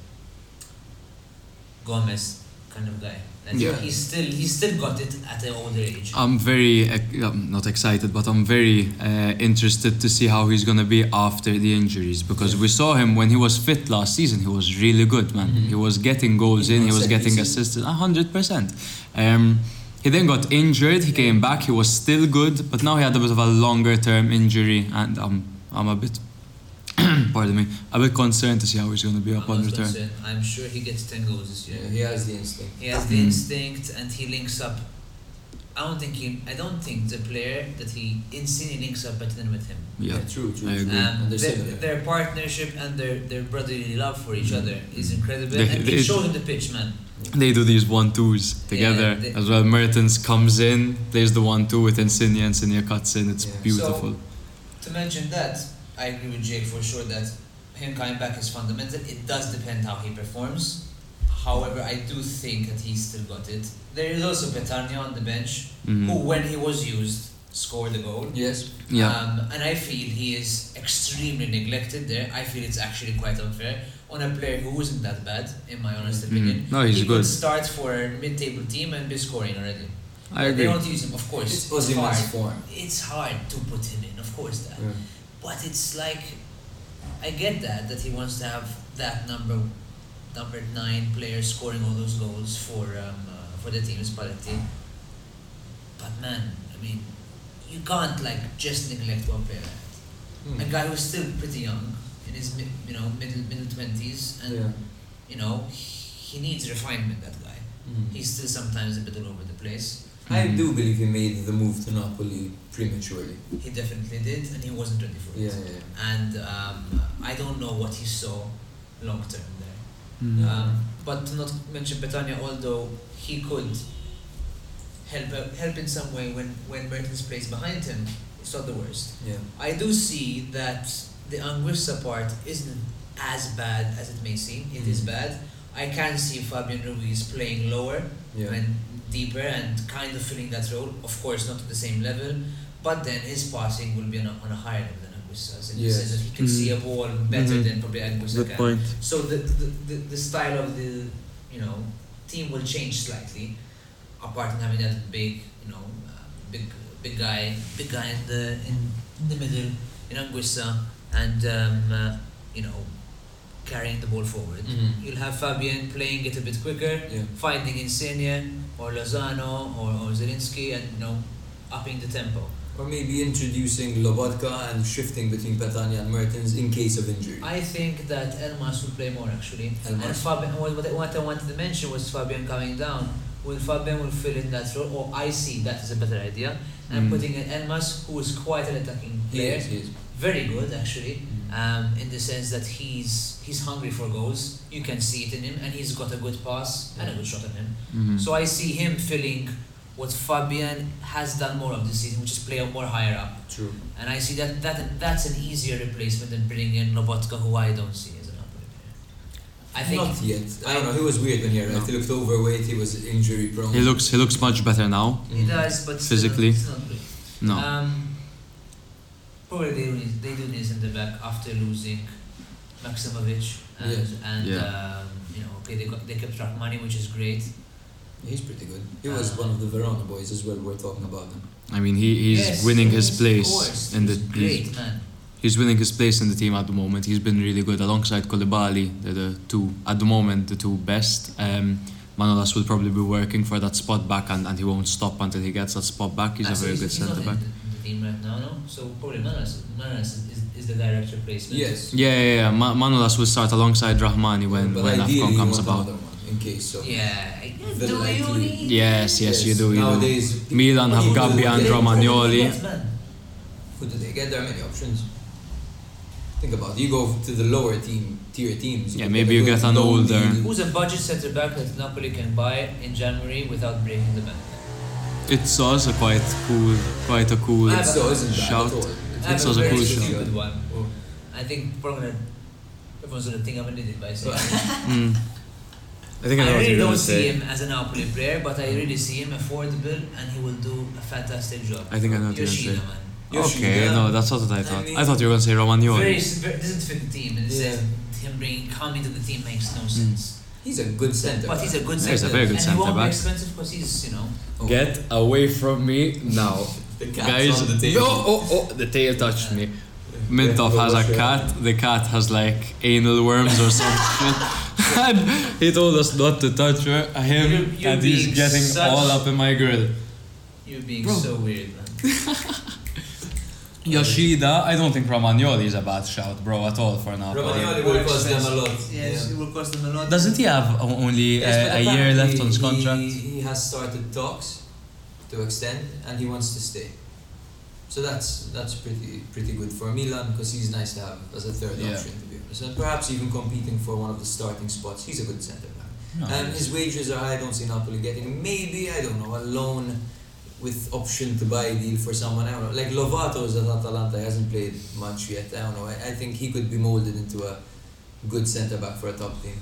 Gomez kind of guy. Like Yeah. he's still he's still got it at an older age. I'm very, uh, I'm not excited, but I'm very uh, interested to see how he's going to be after the injuries, because we saw him when he was fit last season. He was really good, man. Mhm. He was getting goals in, he was Set getting pieces. assists, one hundred percent. Um, he then got injured, he came back, he was still good, but now he had a bit of a longer term injury, and I'm, I'm a bit, pardon me, a bit concerned to see how he's going to be I'm upon not return. concerned. I'm sure he gets ten goals this year. Yeah, he has the instinct. He has the Mm. instinct and he links up. I don't think he. I don't think the player that he Insigne links up better than with him. Yeah, true, true. I true. agree. Um, And they're their, similar. their partnership and their, their brotherly love for each Mm. other is incredible, They- and they- he showed him the pitch, man. They do these one-twos together they- as well. Mertens comes in, plays the one-two with Insigne, Insigne cuts in, it's Yeah. beautiful. To mention that, I agree with Jake for sure that him coming back is fundamental. It does depend how he performs. However, I do think that he's still got it. There is also Betania on the bench, Mhm. who, when he was used, scored the goal. Yes. Yeah. Um, and I feel he is extremely neglected there. I feel it's actually quite unfair on a player who isn't that bad, in my honest Mhm. opinion. No, he's he good. could start for a mid-table team and be scoring already. I But agree. They don't use him, of course. It's It's, Osimhen's hard. form. It's hard to put him in, of course that. Yeah. But it's like, I get that that he wants to have that number, number nine player scoring all those goals for um, uh, for the team, Spalletti. But man, I mean, you can't like just neglect one player. Hmm. A guy who's still pretty young, in his mid, you know middle middle twenties, and Yeah. you know he needs refinement. That guy, Hmm. he's still sometimes a bit all over the place. I Mhm. do believe he made the move to Napoli prematurely. He definitely did, and he wasn't ready for Yeah, it. yeah, yeah. And um, I don't know what he saw long term there. Mhm. Yeah. Um, but to not mention Petagna, although he could help help in some way when when Mertens plays behind him, it's not the worst. Yeah. I do see that the Anguissa part isn't as bad as it may seem. It is Mhm. bad. I can see Fabian Ruiz playing lower Yeah. and deeper and kind of filling that role. Of course, not at the same level, but then his passing will be on a, on a higher level than Anguissa's in the Yes. sense that he can Mhm. see a ball better Mhm. than probably Anguissa Good can. point. So the, the, the, the style of the you know team will change slightly, apart from having that big you know uh, big big guy big guy in the in, in the middle in Anguissa and um, uh, you know carrying the ball forward. Mhm. You'll have Fabian playing it a bit quicker, Yeah. finding Insigne or Lozano or, or Zelinski and you know upping the tempo. Or maybe introducing Lobotka and shifting between Petagna and Mertens in case of injury. I think that Elmas will play more actually. Elmas. And Fabian, what, what I- what I wanted to mention was Fabian coming down. Will Fabian will fill in that role, or I see that as a better idea, and Mm. putting in Elmas, who is quite an attacking He player, is, he is. very good actually, Mhm. um, in the sense that he's he's hungry for goals. You can see it in him, and he's got a good pass and a good shot on him. Mhm. So I see him filling what Fabian has done more of this season, which is play more higher up. True. And I see that, that that's an easier replacement than bringing in Lobotka, who I don't see as an Napoli player. I think Not yet. I don't I- know. He was weird when he arrived. No. He looked overweight. He was injury prone. He looks he looks much better now. he does, but still, Physically. it's not great. No. Um, probably they do need, they do need in the back after losing Maximovic and Yes. and Yeah. um, you know okay they got they kept Rahmani, which is great. He's pretty good. He was one of the Verona boys as well. We're talking about him. I mean, he, he's Yes, winning yes, his of place course. in the He's he's, great man. he's winning his place in the team at the moment. He's been really good alongside Koulibaly. They're the two at the moment the two best. Um, Manolas will probably be working for that spot back, and, and he won't stop until he gets that spot back. He's Ah, a so very good he's not centre back. in the, in the team right now, no? So probably Manas Manas is, is the direct replacement. Yes. Yeah, yeah, yeah. Ma- Manolas will start alongside Rahmani when but when ideally, AFCON you comes want about. another one in case so. Yeah. I- The Do you likely- need? Yes, yes, you do. You do. Nowadays, Milan have people Gabbia and get- Romagnoli. Yes, man. Who do they get? There are many options. Think about it. You go to the lower team tier teams. Yeah, you maybe a you good get an loan older- deal. Who's a budget centre back that Napoli can buy in January without breaking the bank? It's also quite cool, quite a cool I have It's so isn't bad shout. at all. I have It's a also very cool shout. stupid one. I think probably Everyone's gonna think I'm an idiot by saying. Mm. I think I know I what really you're don't gonna see say. him as a Napoli player, but I really see him affordable, and he will do a fantastic job. I think I know what you're gonna Yoshida, say. man. Okay, Yoshida. no, that's not what I thought. I, mean- thought you were gonna say Romagnoli. Very, very doesn't fit the team, and Yeah. yeah. him bringing coming to the team makes no sense. He's a good centre. But he's a good He's centre, a very good and he won't centre be back. expensive because he's, you know. Oh. Get away from me now. The cat's Guys, on the table. no, oh, oh, the tail touched me. Mintoff Yeah, has a wash your cat. The cat has like anal worms or some shit. And he told us not to touch her, him, You're- you're and he's being getting such- all up in my grill. You're being Bro. so weird, man. Yoshida, I don't think Romagnoli is a bad shout, bro, at all for Napoli. Romagnoli will cost them a lot. Yes, Yeah. it will cost them a lot. Doesn't he have o- only Yes, but uh, a year left on his apparently contract? He, he has started talks to extend, and he wants to stay. So that's that's pretty pretty good for Milan because he's nice to have as a third Yeah. option, to be honest, and perhaps even competing for one of the starting spots. He's a good centre back. No, Um, his wages are high. I don't see Napoli getting maybe I don't know a loan with option to buy deal for someone. I don't know. Like Lovato's at Atalanta he hasn't played much yet. I don't know. I, I think he could be molded into a good centre back for a top team.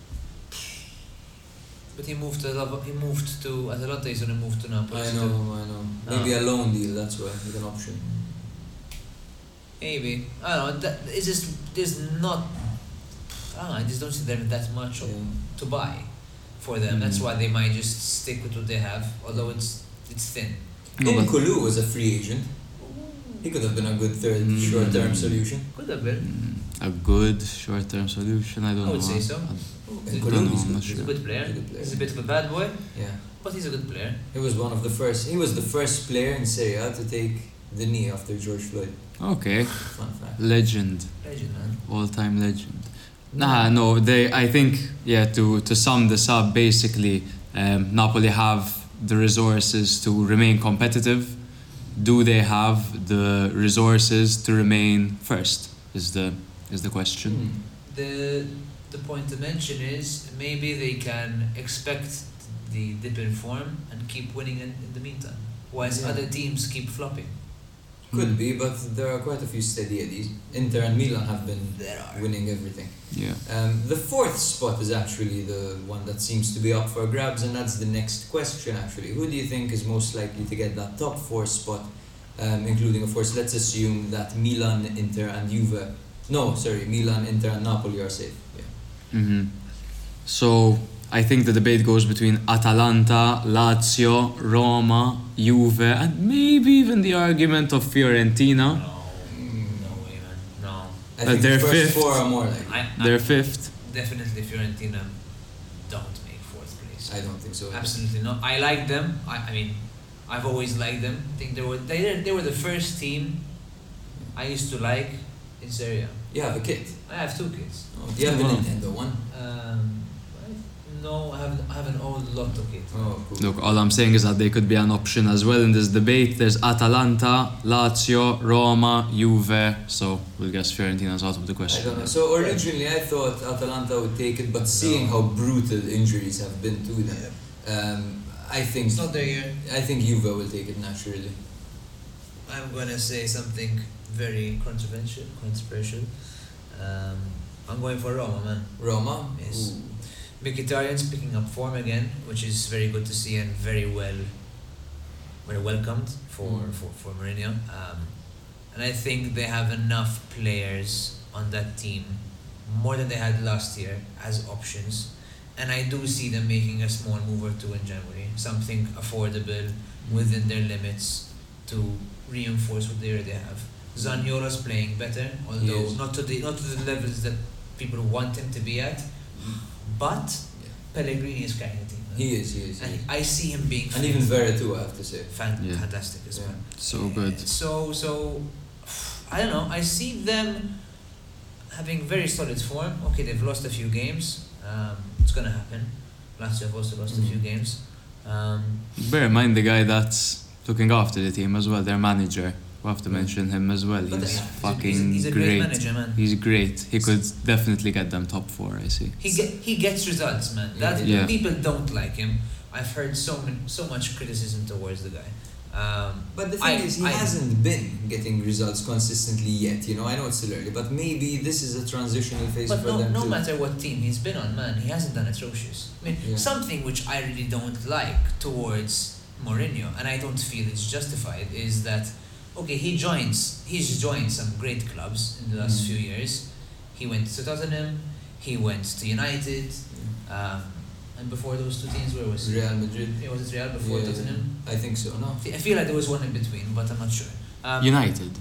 But he moved to Lava- he moved to Atalanta. He's gonna move to Napoli. I know, I know. Maybe a loan deal. That's why with an option. Maybe I don't know. That, it's just there's not. I don't know. I just don't see them that much Yeah. to buy for them. That's Mm. why they might just stick with what they have. Although it's it's thin. No, but- Nkulu was a free agent. He could have been a good third Mm. short-term solution. Could have been. Mm, a good short-term solution. I don't I know. would say so. Nkulu I don't know, is I'm good. not He's sure. a good player. He's a good player. He's a bit of a bad boy, Yeah, but he's a good player. he was one of the first. He was the first player in Serie A to take the knee after George Floyd. Okay, Fun fact. legend, Legend, man. all-time legend. Nah, no, they. I think yeah. To to sum this up, basically, um, Napoli have the resources to remain competitive. Do they have the resources to remain first? Is the is the question. Hmm. The the point to mention is maybe they can expect the dip in form and keep winning in, in the meantime, whilst Yeah. other teams keep flopping. Could be, but there are quite a few steady eddies. Inter and Milan have been There are. winning everything. Yeah. Um, the fourth spot is actually the one that seems to be up for grabs, and that's the next question. Actually, who do you think is most likely to get that top four spot? Um, including, of course, let's assume that Milan, Inter, and Juve. No, sorry, Milan, Inter, and Napoli are safe. Yeah. hmm So I think the debate goes between Atalanta, Lazio, Roma, Juve, and maybe even the argument of Fiorentina. No, no way, man. No. I But think they're the first fifth. four are more likely. I, I They're fifth. definitely Fiorentina don't make fourth place. I don't think so. Absolutely not. I like them. I, I mean, I've always liked them. I think they were they they were the first team I used to like in Serie A. You have a kid. I have two kids. Oh, do you have a Wow. Nintendo one? Um, no, I have I have an old Lotto kit. Oh, cool. Look, all I'm saying is that they could be an option as well in this debate. There's Atalanta, Lazio, Roma, Juve. So we'll guess Fiorentina's out of the I question. don't know. So originally I thought Atalanta would take it, but seeing how brutal injuries have been to them, um, I think It's not their year. I think Juve will take it naturally. I'm gonna say something very controversial. Controversial. Um, I'm going for Roma, man. Roma. Yes. Ooh. Mkhitaryan's picking up form again, which is very good to see and very well, very welcomed for Mm. for for Mourinho. Um, and I think they have enough players on that team, more than they had last year, as options. And I do see them making a small move or two in January, something affordable within their limits to reinforce what they already have. Zaniolo's playing better, although is. not to the not to the levels that people want him to be at. But Yeah. Pellegrini is carrying the team. man. He is, he is. he And is. I see him being And even Vera too, I have to say. fan- Yeah. fantastic as well. So good. So so I don't know. I see them having very solid form. Okay, they've lost a few games. Um, it's gonna happen. Lazio have also lost a few Mhm. games. Um, Bear in mind the guy that's looking after the team as well, their manager. We have to Mm. mention him as well. but He's he's a- fucking he's a, great. great manager, man. He's great. He could definitely get them top four, I see. He get, he gets results, man. That Yeah. people don't like him. I've heard so many, so much criticism towards the guy. Um, But the thing I- is, he I- hasn't been getting results consistently yet. You know, I know it's still early, but maybe this is a transitional phase But for no, them no too. matter what team he's been on, man, he hasn't done atrocious. I mean, Yeah. something which I really don't like towards Mourinho, and I don't feel it's justified, is that, okay, he joins, he's joined some great clubs in the last Mm. few years. He went to Tottenham, he went to United, um, and before those two teams, where was he? Real Madrid. Yeah, was it Real before Yeah, Tottenham? I think so. No. I feel like there was one in between, but I'm not sure. Um, United.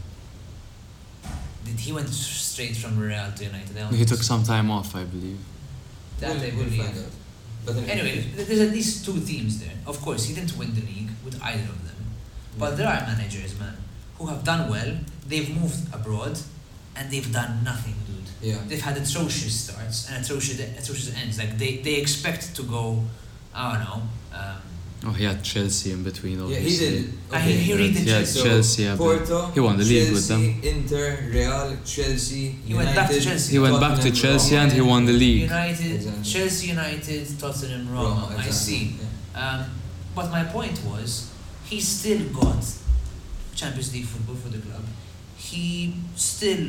Did he went straight from Real to United? I don't He think took so. some time off, I believe. That we'll, I we'll believe. find out. But Anyway, th- there's at least two teams there. Of course, he didn't win the league with either of them. But there are managers, man, who have done well, they've moved abroad, and they've done nothing, dude. yeah. They've had atrocious starts and atrocious, atrocious ends. Like, they, they expect to go, I don't know, um, Oh, he had Chelsea in between, Yeah, he obviously. did. And he- he redid Yeah, Chelsea. Chelsea, yeah, but Porto, he won the league with Chelsea, them. Inter, Real, Chelsea, He went back to United, Chelsea. He went back to Tottenham, Chelsea Roma. and he won the league. United, Exactly. Chelsea, United, Tottenham, Roma. Roma, I exactly, see. yeah. Um, but my point was, he still got Champions League football for the club. He still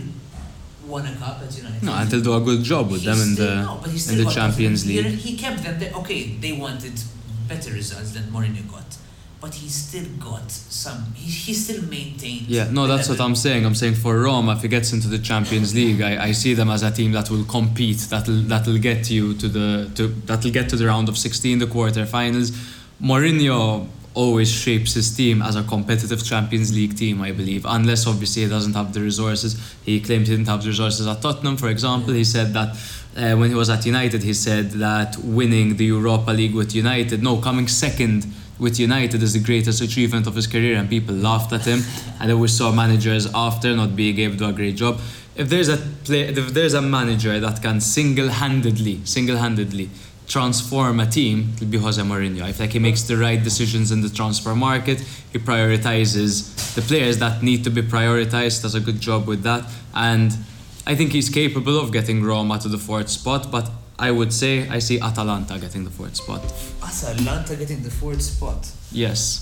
won a cup at United. No, and he'll do a good job with He them in still- the no, but he in still the got Champions He- League. He kept them there. Okay, they wanted better results than Mourinho got, but he still got some. He, he still maintained. Yeah, no, the that's what level. I'm saying. I'm saying for Roma, if he gets into the Champions League, I, I see them as a team that will compete, that'll that'll get you to the to that'll get to the round of sixteen, the quarterfinals. Mourinho always shapes his team as a competitive Champions League team, I believe, unless obviously he doesn't have the resources. He claimed he didn't have the resources at Tottenham, for example. He said that uh, when he was at United, he said that winning the Europa League with United, no, coming second with United is the greatest achievement of his career, and people laughed at him. And then we saw managers after not being able to do a great job. If there's a play, if there's a manager that can single-handedly, single-handedly transform a team, it'll be Jose Mourinho. I feel like he makes the right decisions in the transfer market. He prioritizes the players that need to be prioritized. Does a good job with that, and I think he's capable of getting Roma to the fourth spot. But I would say I see Atalanta getting the fourth spot. Atalanta getting the fourth spot. Yes.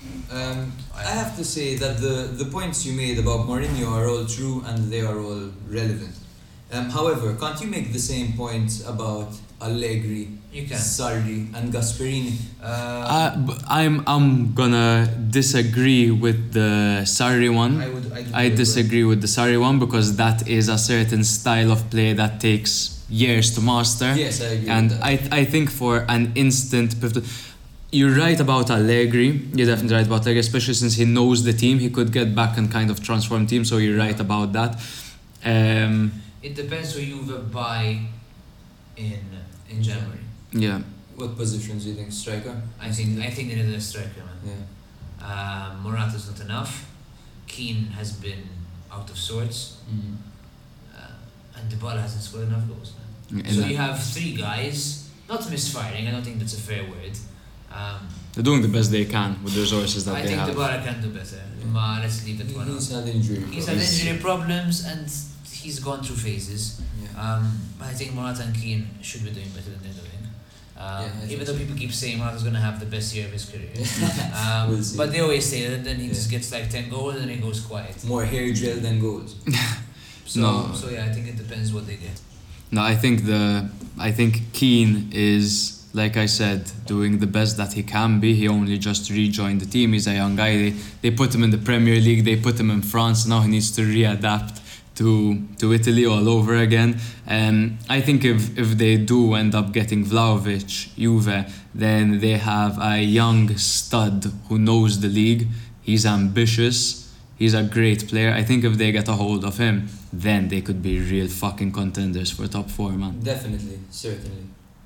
Um, I have to say that the, the points you made about Mourinho are all true and they are all relevant. Um, however, can't you make the same points about Allegri, You can. Sarri, and Gasperini? Uh, Uh, b- I'm I'm gonna disagree with the Sarri one. I would. I, do I agree. disagree with the Sarri one because that is a certain style of play that takes years to master. Yes, I agree. And with that. I I think for an instant pivot, you're right about Allegri. You're definitely right about Allegri, especially since he knows the team. He could get back and kind of transform team. So you're right about that. Um, It depends who you buy in in January. yeah. What positions do you think? Striker? I think I think they need a striker, man. Yeah. Um, Morata's not enough. Keane has been out of sorts, Mm. uh, and Dybala hasn't scored enough goals. Man. And So you have three guys, not misfiring. I don't think that's a fair word. Um, they're doing the best they can with the resources that I they think have. Dybala can do better. Yeah. Ma, let's leave it one. He's had injury. He's had problems. injury problems and he's gone through phases. Yeah. Um, but I think Morata and Keane should be doing better than they're doing. Um, Yeah, I think even so. though people keep saying Morata's going to have the best year of his career. um, We'll see. but they always say that then he Yeah. just gets like ten goals and then he goes quiet. More hair gel than goals. So, No. so yeah, I think it depends what they get. No, I think the I think Keane is, like I said, doing the best that he can be. He only just rejoined the team. He's a young guy. They, they put him in the Premier League. They put him in France. Now he needs to readapt to to Italy all over again. Um, I think if if they do end up getting Vlahovic, Juve, then they have a young stud who knows the league. He's ambitious. He's a great player. I think if they get a hold of him, then they could be real fucking contenders for top four, man. Definitely, certainly.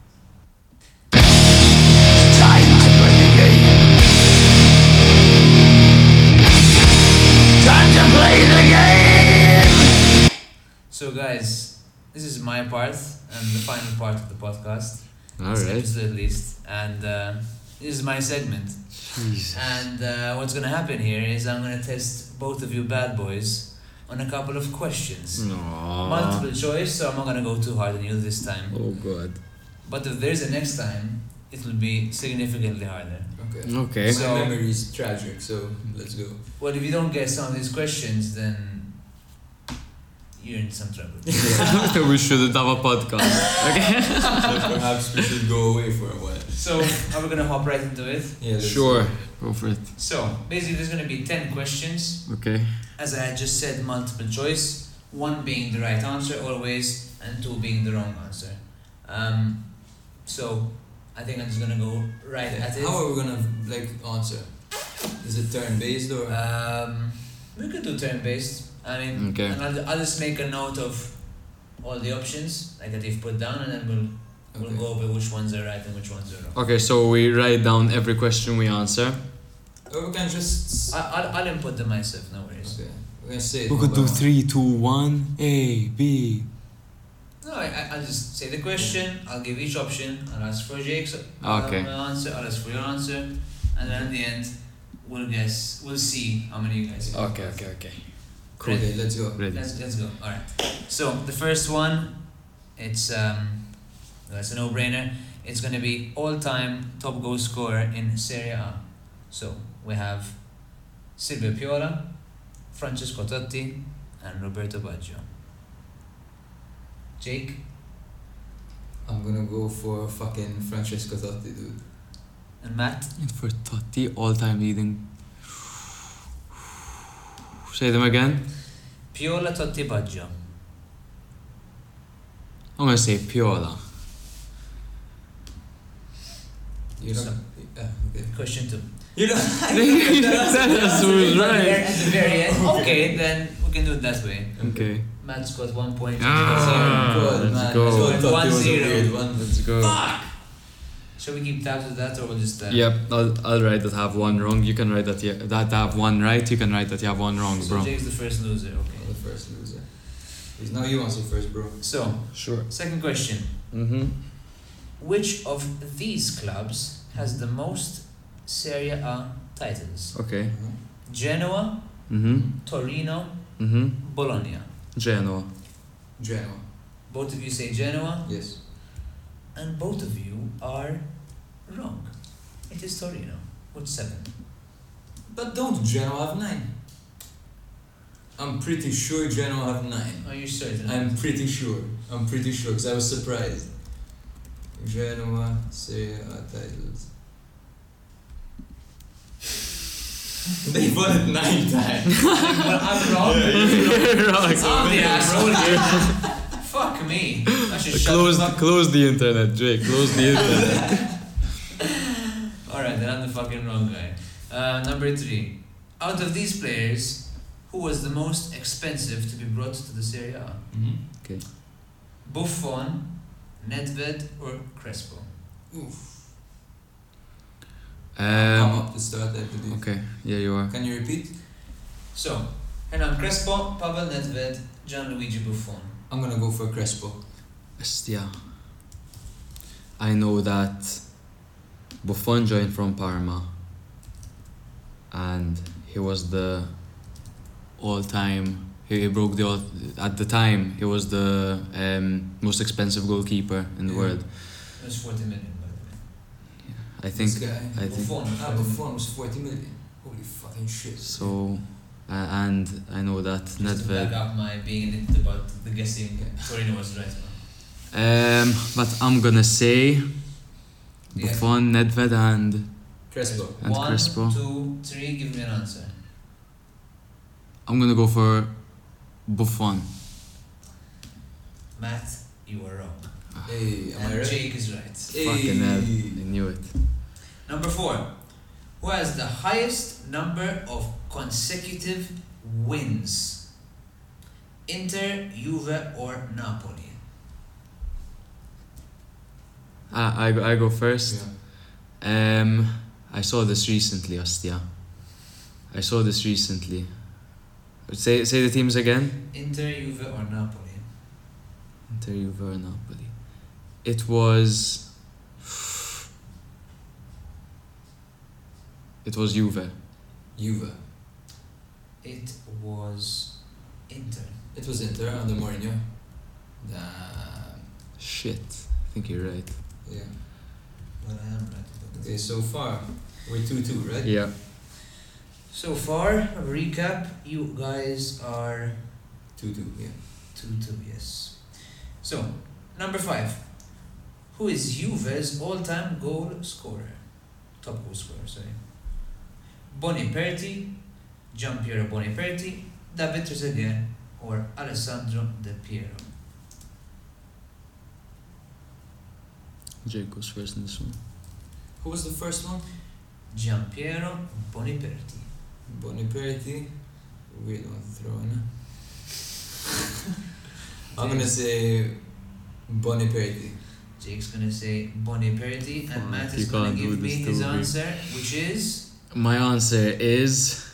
So guys, this is my part and the final part of the podcast. All This right. episode at least. And uh, this is my segment. Jesus. And uh, what's gonna happen here is I'm gonna test both of you bad boys on a couple of questions. No. Multiple choice, so I'm not gonna go too hard on you this time. Oh god. But if there's a next time, it will be significantly harder. Okay. Okay. My So- memory is tragic, so let's go. Well, if you don't get some of these questions, then you're in some trouble. We shouldn't have a podcast. Okay. So perhaps we should go away for a while. So, are we gonna hop right into it? Yeah. let's Sure. Go for it. So, basically, there's gonna be ten questions. Okay. As I had just said, multiple choice. One being the right answer always, and two being the wrong answer. Um, so, I think I'm just gonna go right Yeah. at it. How are we gonna like answer? Is it turn based or? Um, we could do turn-based. I mean, Okay. and I'll, I'll just make a note of all the options like that you've put down, and then we'll we'll Okay. go over which ones are right and which ones are wrong. Okay, so we write down every question we answer. Or we can just. I, I'll, I'll input them myself. No worries. Okay. We're gonna say it. We could one by do one. three, two, one. A, B. No, I, I- I'll just say the question. I'll give each option. I'll ask for Jake's Okay. uh, answer. I'll ask for your answer, and then at the end, we'll guess. We'll see how many you guys get. Okay, okay, okay. Cool. Okay, let's go. Ready. Let's let's go. All right. So the first one, it's um, that's a no-brainer. It's gonna be all-time top goal scorer in Serie A. So we have Silvio Piola, Francesco Totti, and Roberto Baggio. Jake, I'm gonna go for fucking Francesco Totti, dude. and Matt. And for Totti, all-time leading. Say them again. Piola, Totti, Baggio. I'm gonna say Piola. You know. So- Yeah. Okay. Question two. You know. That's who's right. At the very end. Okay, then we can do it that way. Okay. Matt's got one point. Ah. Good, let's man. go. I thought One it was a zero. weird one. Let's go. Fuck! Shall we keep tabs with that, or we'll just? Uh, Yep, I'll, I'll write that I have one wrong. You can write that you, that I have one right. You can write that you have one wrong, So bro. Jake's the first loser. I'm Okay. the first loser. Please, now you answer first, bro. So, Sure. second question. Mm-hmm. Which of these clubs has the most Serie A titles? Okay. Genoa, Mm-hmm. Torino, Mm-hmm. Bologna. Genoa. Genoa. Both of you say Genoa, Yes. and both of you are wrong. It is Torino with seven. But don't Genoa have nine? I'm pretty sure Genoa have nine. Are you certain? I'm pretty sure. I'm pretty sure because I was surprised. Genoa Serie A titles. They won it nine times. Well, I'm wrong. I'm the asshole here. Fuck me. I should shut Close, the fuck. close the internet, Jake. Close the internet. Alright, then I'm the fucking wrong guy. Uh, number three. Out of these players, who was the most expensive to be brought to the Serie A? Mm-hmm. Buffon, Nedved, or Crespo? Oof. I'm Um. up to start, I believe. Okay. Yeah, you are. Can you repeat? So, Hernan Crespo, Pavel Nedved, Gianluigi Buffon. I'm gonna go for Crespo. Yeah. I know that Buffon joined from Parma, and he was the all-time. He he broke the all, at the time. He was the um, most expensive goalkeeper in the Yeah. world. It was forty million, by the way. I think. This guy. I think. Buffon. Ah, Buffon was forty million. Holy fucking shit. So, uh, and I know that Just to back Nedved. up my being in it about the guessing, Torino was right. Um, but I'm gonna say Yeah. Buffon, Nedved, and Crespo. and One, Crespo. two, three, give me an answer. I'm gonna go for Buffon. Matt, you were wrong. Hey, am I And right? Jake is right. Hey. Fucking hell, I knew it. Number four. Who has the highest number of consecutive wins? Inter, Juve, or Napoli? Ah, I go, I go first. Yeah. Um, I saw this recently, Ostia. I saw this recently. Say say the teams again. Inter, Juve, or Napoli? Inter, Juve, or Napoli. It was. It was Juve. Juve. It was Inter. It was Inter under Mourinho. Damn. Shit, I think you're right. Yeah. Well, I am right. Okay, so far We're two two, right? Yeah. So far, a recap, you guys are two two, yeah. two two, yes. So, number five. Who is Juve's all-time goal scorer? Top goal scorer, sorry. Boniperti, Giampiero Boniperti, David Trezeguet, or Alessandro Del Piero? Jake goes first in this one. Who was the first one? Giampiero Boniperti. Boniperti. Weird one to throw in. I'm gonna say Boniperti. Jake's gonna say Boniperti, and Oh, Matt you is gonna can't do give me this his to me. answer, which is My answer is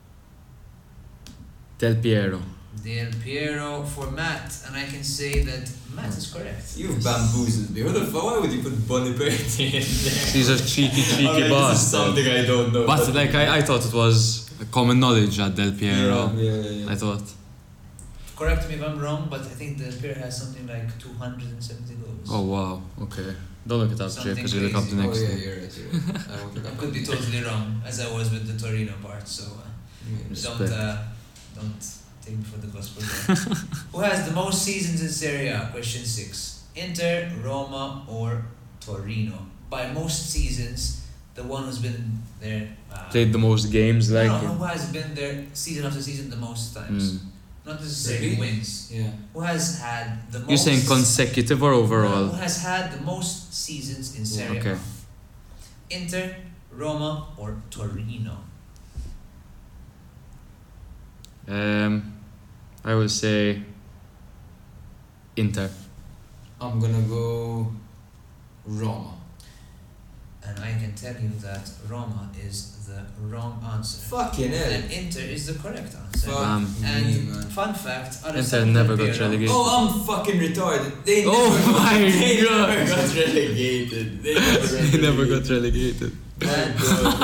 Del Piero. Del Piero for Matt, and I can say that Matt is correct. You've bamboozled me. What the fuck? Why would you put Boniperti in there? He's a cheeky, cheeky I'm like, this is bastard. something I don't know. But like I, I thought it was common knowledge at Del Piero. Yeah, yeah, yeah. I thought. Correct me if I'm wrong, but I think Del Piero has something like two hundred seventy goals. Oh wow. Okay. Don't look it up, Jake, because you look up the Something next oh, yeah, one. you're right, you're right. I won't look I up. could be totally wrong, as I was with the Torino part, so uh, Yeah. don't Respect. uh, don't take me for the gospel there. Who has the most seasons in Serie A? Question six. Inter, Roma, or Torino? By most seasons, the one who's been there. Uh, Played the most games, no, like. no, who has been there season after season the most times? Mm. Not necessarily Really? wins. Yeah. Who has had the most? You're saying consecutive or No, overall? who has had the most seasons in Serie A? Okay. Inter, Roma, or Torino? Um, I will say Inter. I'm gonna go Roma. And I can tell you that Roma is the wrong answer. Fucking hell. And Inter is the correct answer. Fuck Um, And me, man. fun fact, Inter Alessandro never Del got Piero- relegated. Oh, I'm fucking retarded. They Oh never got, my they God. never got relegated. They never got He never relegated. got relegated. And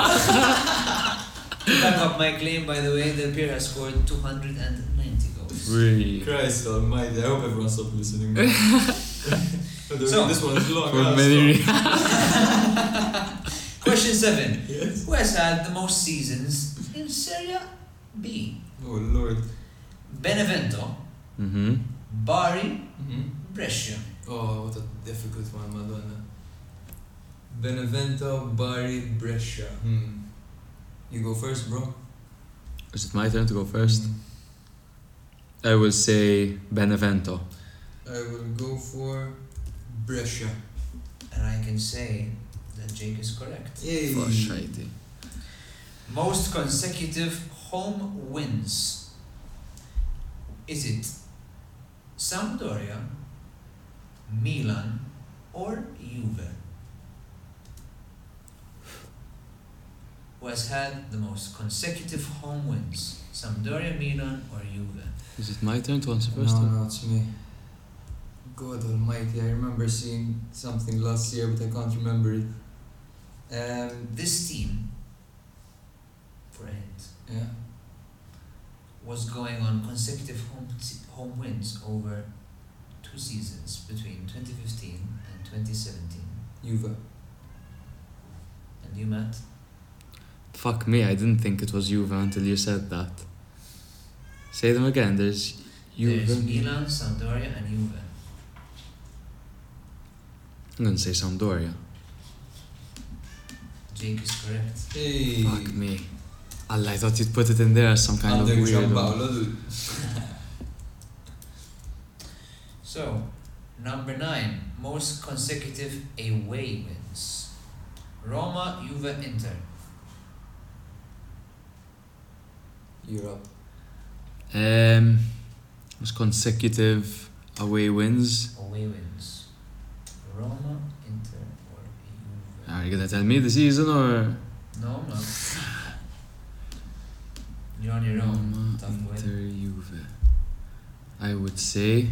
to back up my claim, by the way, Del Piero has scored two hundred ninety goals. Really? Christ almighty, I hope everyone stopped listening. So- this one is long. For I'll many stop. Question seven. Yes. Who has had the most seasons in Serie B? Oh lord. Benevento, Mm-hmm. Bari, Mm-hmm. Brescia. Oh, what a difficult one, Madonna. Benevento, Bari, Brescia. Hmm. You go first, bro. Is it my turn to go first? Mm. I will say Benevento. I will go for Brescia. And I can say that Jake is correct. Yay. For shitey. Most consecutive home wins. Is it Sampdoria, Milan, or Juve? Who has had the most consecutive home wins? Sampdoria, Milan, or Juve? Is it my turn to answer first? No, or- no, it's me. God almighty, I remember seeing something last year, but I can't remember it. Um, This team, for a hint, yeah. was going on consecutive home home wins over two seasons between twenty fifteen and twenty seventeen. Juve. And you, Matt? Fuck me, I didn't think it was Juve until you said that. Say them again, there's Juve. There's Milan, Sampdoria, and Juve. I'm gonna say Sampdoria. Jake is correct. Hey. Fuck me. Allah, I thought you'd put it in there as some kind Under of weird one. Gianpaolo, dude. So, number nine, most consecutive away wins. Roma, Juve, Inter. You're up. Um, was consecutive away wins. Away wins. Roma, Inter, or Juve. Are you gonna tell me the season or? No, I'm not. You're on your own. Roma, Tough Inter, win. Juve. I would say.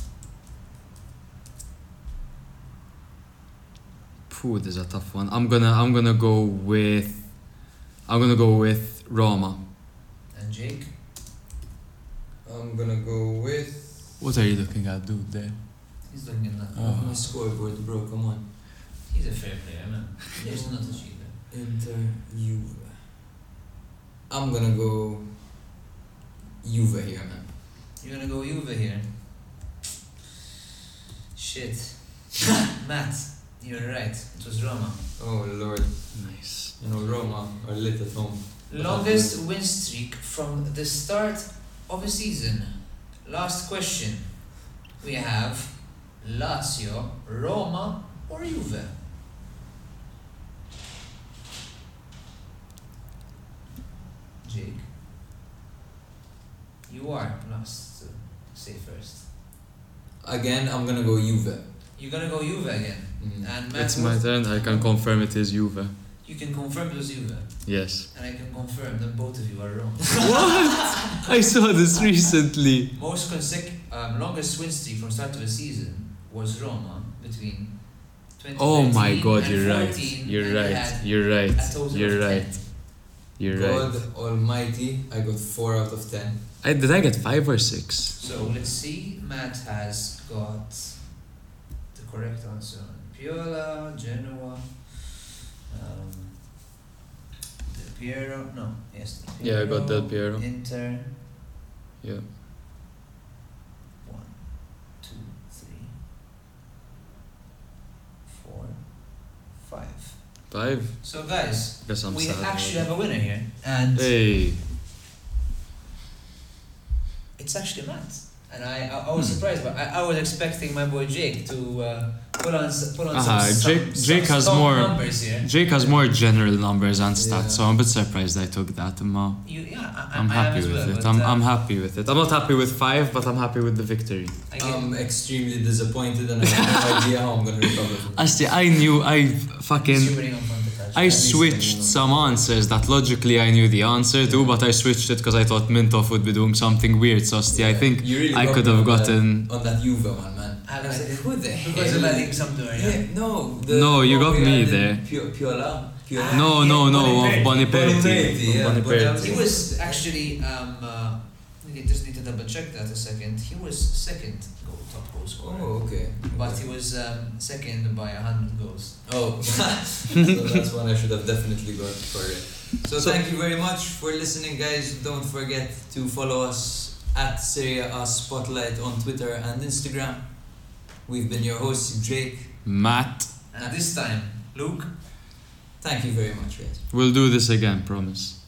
Phew, this is a tough one. I'm gonna, I'm gonna go with. I'm gonna go with Roma. And Jake? I'm gonna go with. What are you looking at, dude? There. He's looking at that. Oh, my scoreboard, bro. Come on. He's a fair player, man. He's not a cheater. Inter, Juve. I'm gonna go Juve here, man. You're gonna go Juve here. Shit. Matt, you're right. It was Roma. Oh lord. Nice. You know, Roma are lit at home. Longest win streak from the start of a season. Last question. We have Lazio, Roma, or Juve? Jake. You are last to say first. Again, I'm gonna go Juve. You're gonna go Juve again. Mm. And Matt, It's my turn. I can confirm it is Juve. you can confirm it was Juve. Yes. And I can confirm that both of you are wrong. What? I saw this recently. Most consec- um, longest win streak from start of the season was Roma between twenty Oh my thirteen god, and you're right. fourteen, You're and they right. had You're right. a total You're of right. ten. You're God right. almighty, I got four out of ten. I, did I get five or six? So let's see. Matt has got the correct answer on Piola, Genoa, um, Del Piero. No, yes. Del Yeah, I got Del Piero, Piero. Inter. Yeah. One, two, three, four, five. Five? So guys, Guess I'm we sad. actually have a winner here, and Hey. it's actually Matt. And I, I, I was surprised, but I, I was expecting my boy Jake to uh, put on s- put on Uh-huh, some, Jake- some, Jake some has strong more- numbers here. Jake has more general numbers and stats, Yeah. so I'm a bit surprised I took that. I'm, uh, You, yeah, I, I'm I am happy as with well, it. but, I'm, uh, I'm happy with it. I'm not happy with five, but I'm happy with the victory. I get- I'm extremely disappointed and I have no idea how I'm gonna recover from this. Actually, I knew I fucking. Shivering on front of the I couch. switched some answers that logically I knew the answer to, but I switched it because I thought Mintoff would be doing something weird. So Sti, I Yeah. think You really I got could me have on gotten. that, on that Juve one, man. I I was like, did. who the hell? Because of adding some to it, yeah. Yeah, no. The No, you one got we me had in there. Pio- Piola. Piola. No, no, no, of Boniperti. Boniperti. Boniperti, yeah, Of but that Boniperti. He was actually, um, uh, we just need to double check that a second. He was second goal, top goal scorer. Oh, okay. But he was um, second by a hundred goals. Oh, so that's one I should have definitely got for it. So, So- thank you very much for listening, guys. Don't forget to follow us at Serie A Spotlight on Twitter and Instagram. We've been your hosts, Jake. Matt, And this time, Luke. Thank you very much, guys. we'll do this again, promise.